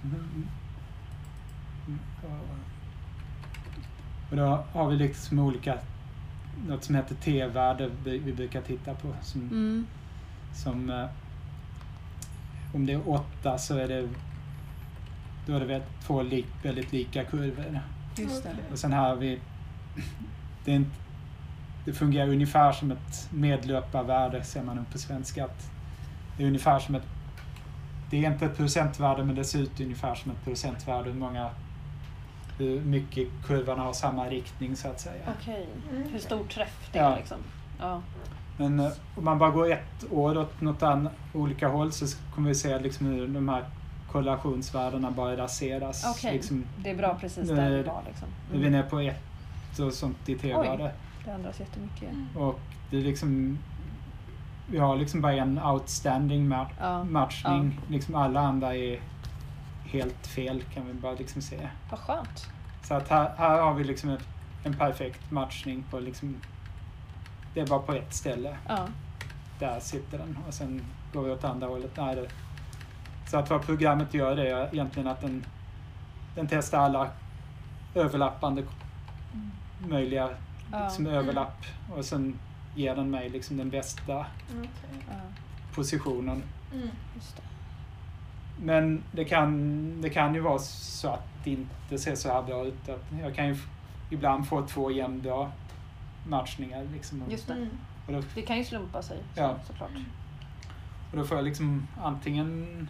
Och då har vi liksom olika, något som heter T-värde vi vi brukar titta på. Som, Mm. som eh, om det är åtta så är det, då är det väl två lik, väldigt lika kurvor. Just det. Okej. Och sen här har vi, det, är inte, det fungerar ungefär som ett medlöparvärde, ser man upp på svenska. Att det är ungefär som ett, det är inte ett procentvärde men det ser ut ungefär som ett procentvärde. Hur många, hur mycket kurvorna har samma riktning så att säga. Okej, Mm. hur stor träff det Ja. är liksom. Ja. Men eh, om man bara går ett år åt något annat, olika håll så kommer vi se liksom hur de här korrelationsvärdena bara raseras. Okej. Liksom, Det är bra precis Nu där är- vi var liksom. nu är vi nere på ett och sånt i T-värde. Det ändras jättemycket. Mm. Och det är liksom, vi har liksom bara en outstanding ma- Ja. matchning. Liksom alla andra är helt fel kan vi bara liksom se. Vad skönt. Så att här, här har vi liksom ett, en perfekt matchning på liksom, det är bara på ett ställe. Ja. Där sitter den och sen går vi åt andra hållet. Nej, det, så att vad programmet gör det är egentligen att den, den testar alla överlappande möjliga Ja. liksom överlapp och sen ger den mig liksom den bästa Okej. Ja. positionen. Mm. Just det. Men det kan, det kan ju vara så att det inte ser så här bra ut. Att jag kan ju f- ibland få två jämnbra matchningar. Liksom. Just det. Mm. Och, då, Det kan ju slumpa sig så, Ja. såklart. och då får jag liksom antingen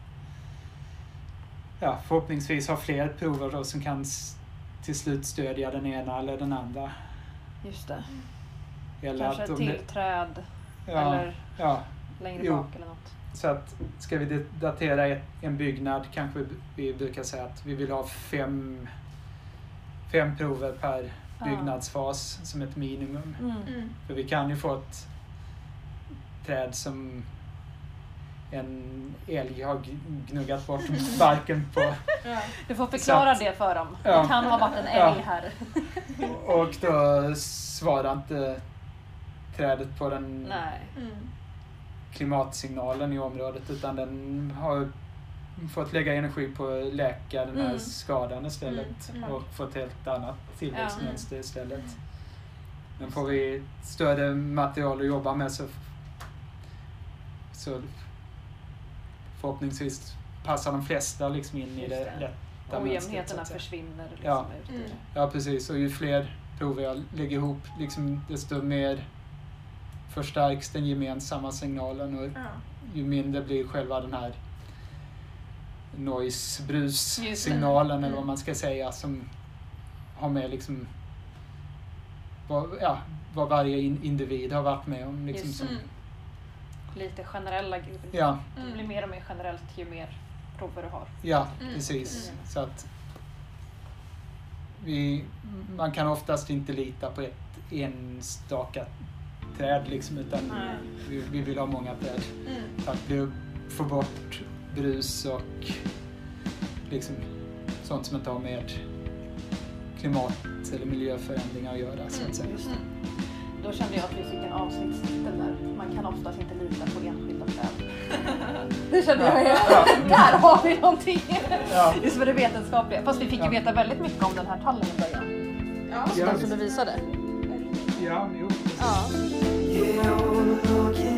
ja, förhoppningsvis ha fler prover då som kan s- till slut stödja den ena eller den andra. Just det. Eller Kanske att ett om till det, träd ja, eller ja, längre Jo. bak eller något. så att ska vi det- datera ett, en byggnad kanske vi, vi brukar säga att vi vill ha fem, fem prover per Ja. byggnadsfas som ett minimum. Mm. Mm. För vi kan ju få ett träd som en älg har g- gnuggat bort barken på. Ja. Du får förklara Så att- det för dem. Ja. Det kan ha varit en älg Ja. här. Och då svarar inte trädet på den Nej. Mm. klimatsignalen i området utan den har fått lägga energi på att läka den här Mm. skadan istället Mm, mm. och få ett helt annat tillväxtmönster Ja. istället. Men får vi större material att jobba med så, så förhoppningsvis passar de flesta liksom in i Just det det. rätta mönstret. så Ojämnheterna att säga. försvinner liksom Ja. ut i Mm. det. Ja precis, och ju fler prover jag lägger ihop liksom, desto mer förstärks den gemensamma signalen och Ja. ju mindre blir själva den här noise Just brussignalen det. eller vad man ska säga som har med liksom vad, ja, vad varje in, individ har varit med om. Liksom, Just som, Mm. Lite generella grejer. ja, Det blir Mm. mer och mer generellt ju mer prover du har. ja, Mm. precis. Mm. Så att vi, man kan oftast inte lita på ett enstaka träd liksom, utan Nej. vi, vi vill ha många träd. Mm. För att bli- få bort brus och liksom sånt som inte har med klimat eller miljöförändringar att göra. Så att säga. Just det. Då kände jag att vi fick en avsnittstitel där. Man kan oftast inte lita på enskilda träd. Det kände jag ju. Ja. Där har vi någonting. Ja. Just för det vetenskapliga. Fast vi fick ju Ja. veta väldigt mycket om den här tallen i början. Ja, Ja, Den som du visade. Ja, jo. Ja. Yeah, I wanna look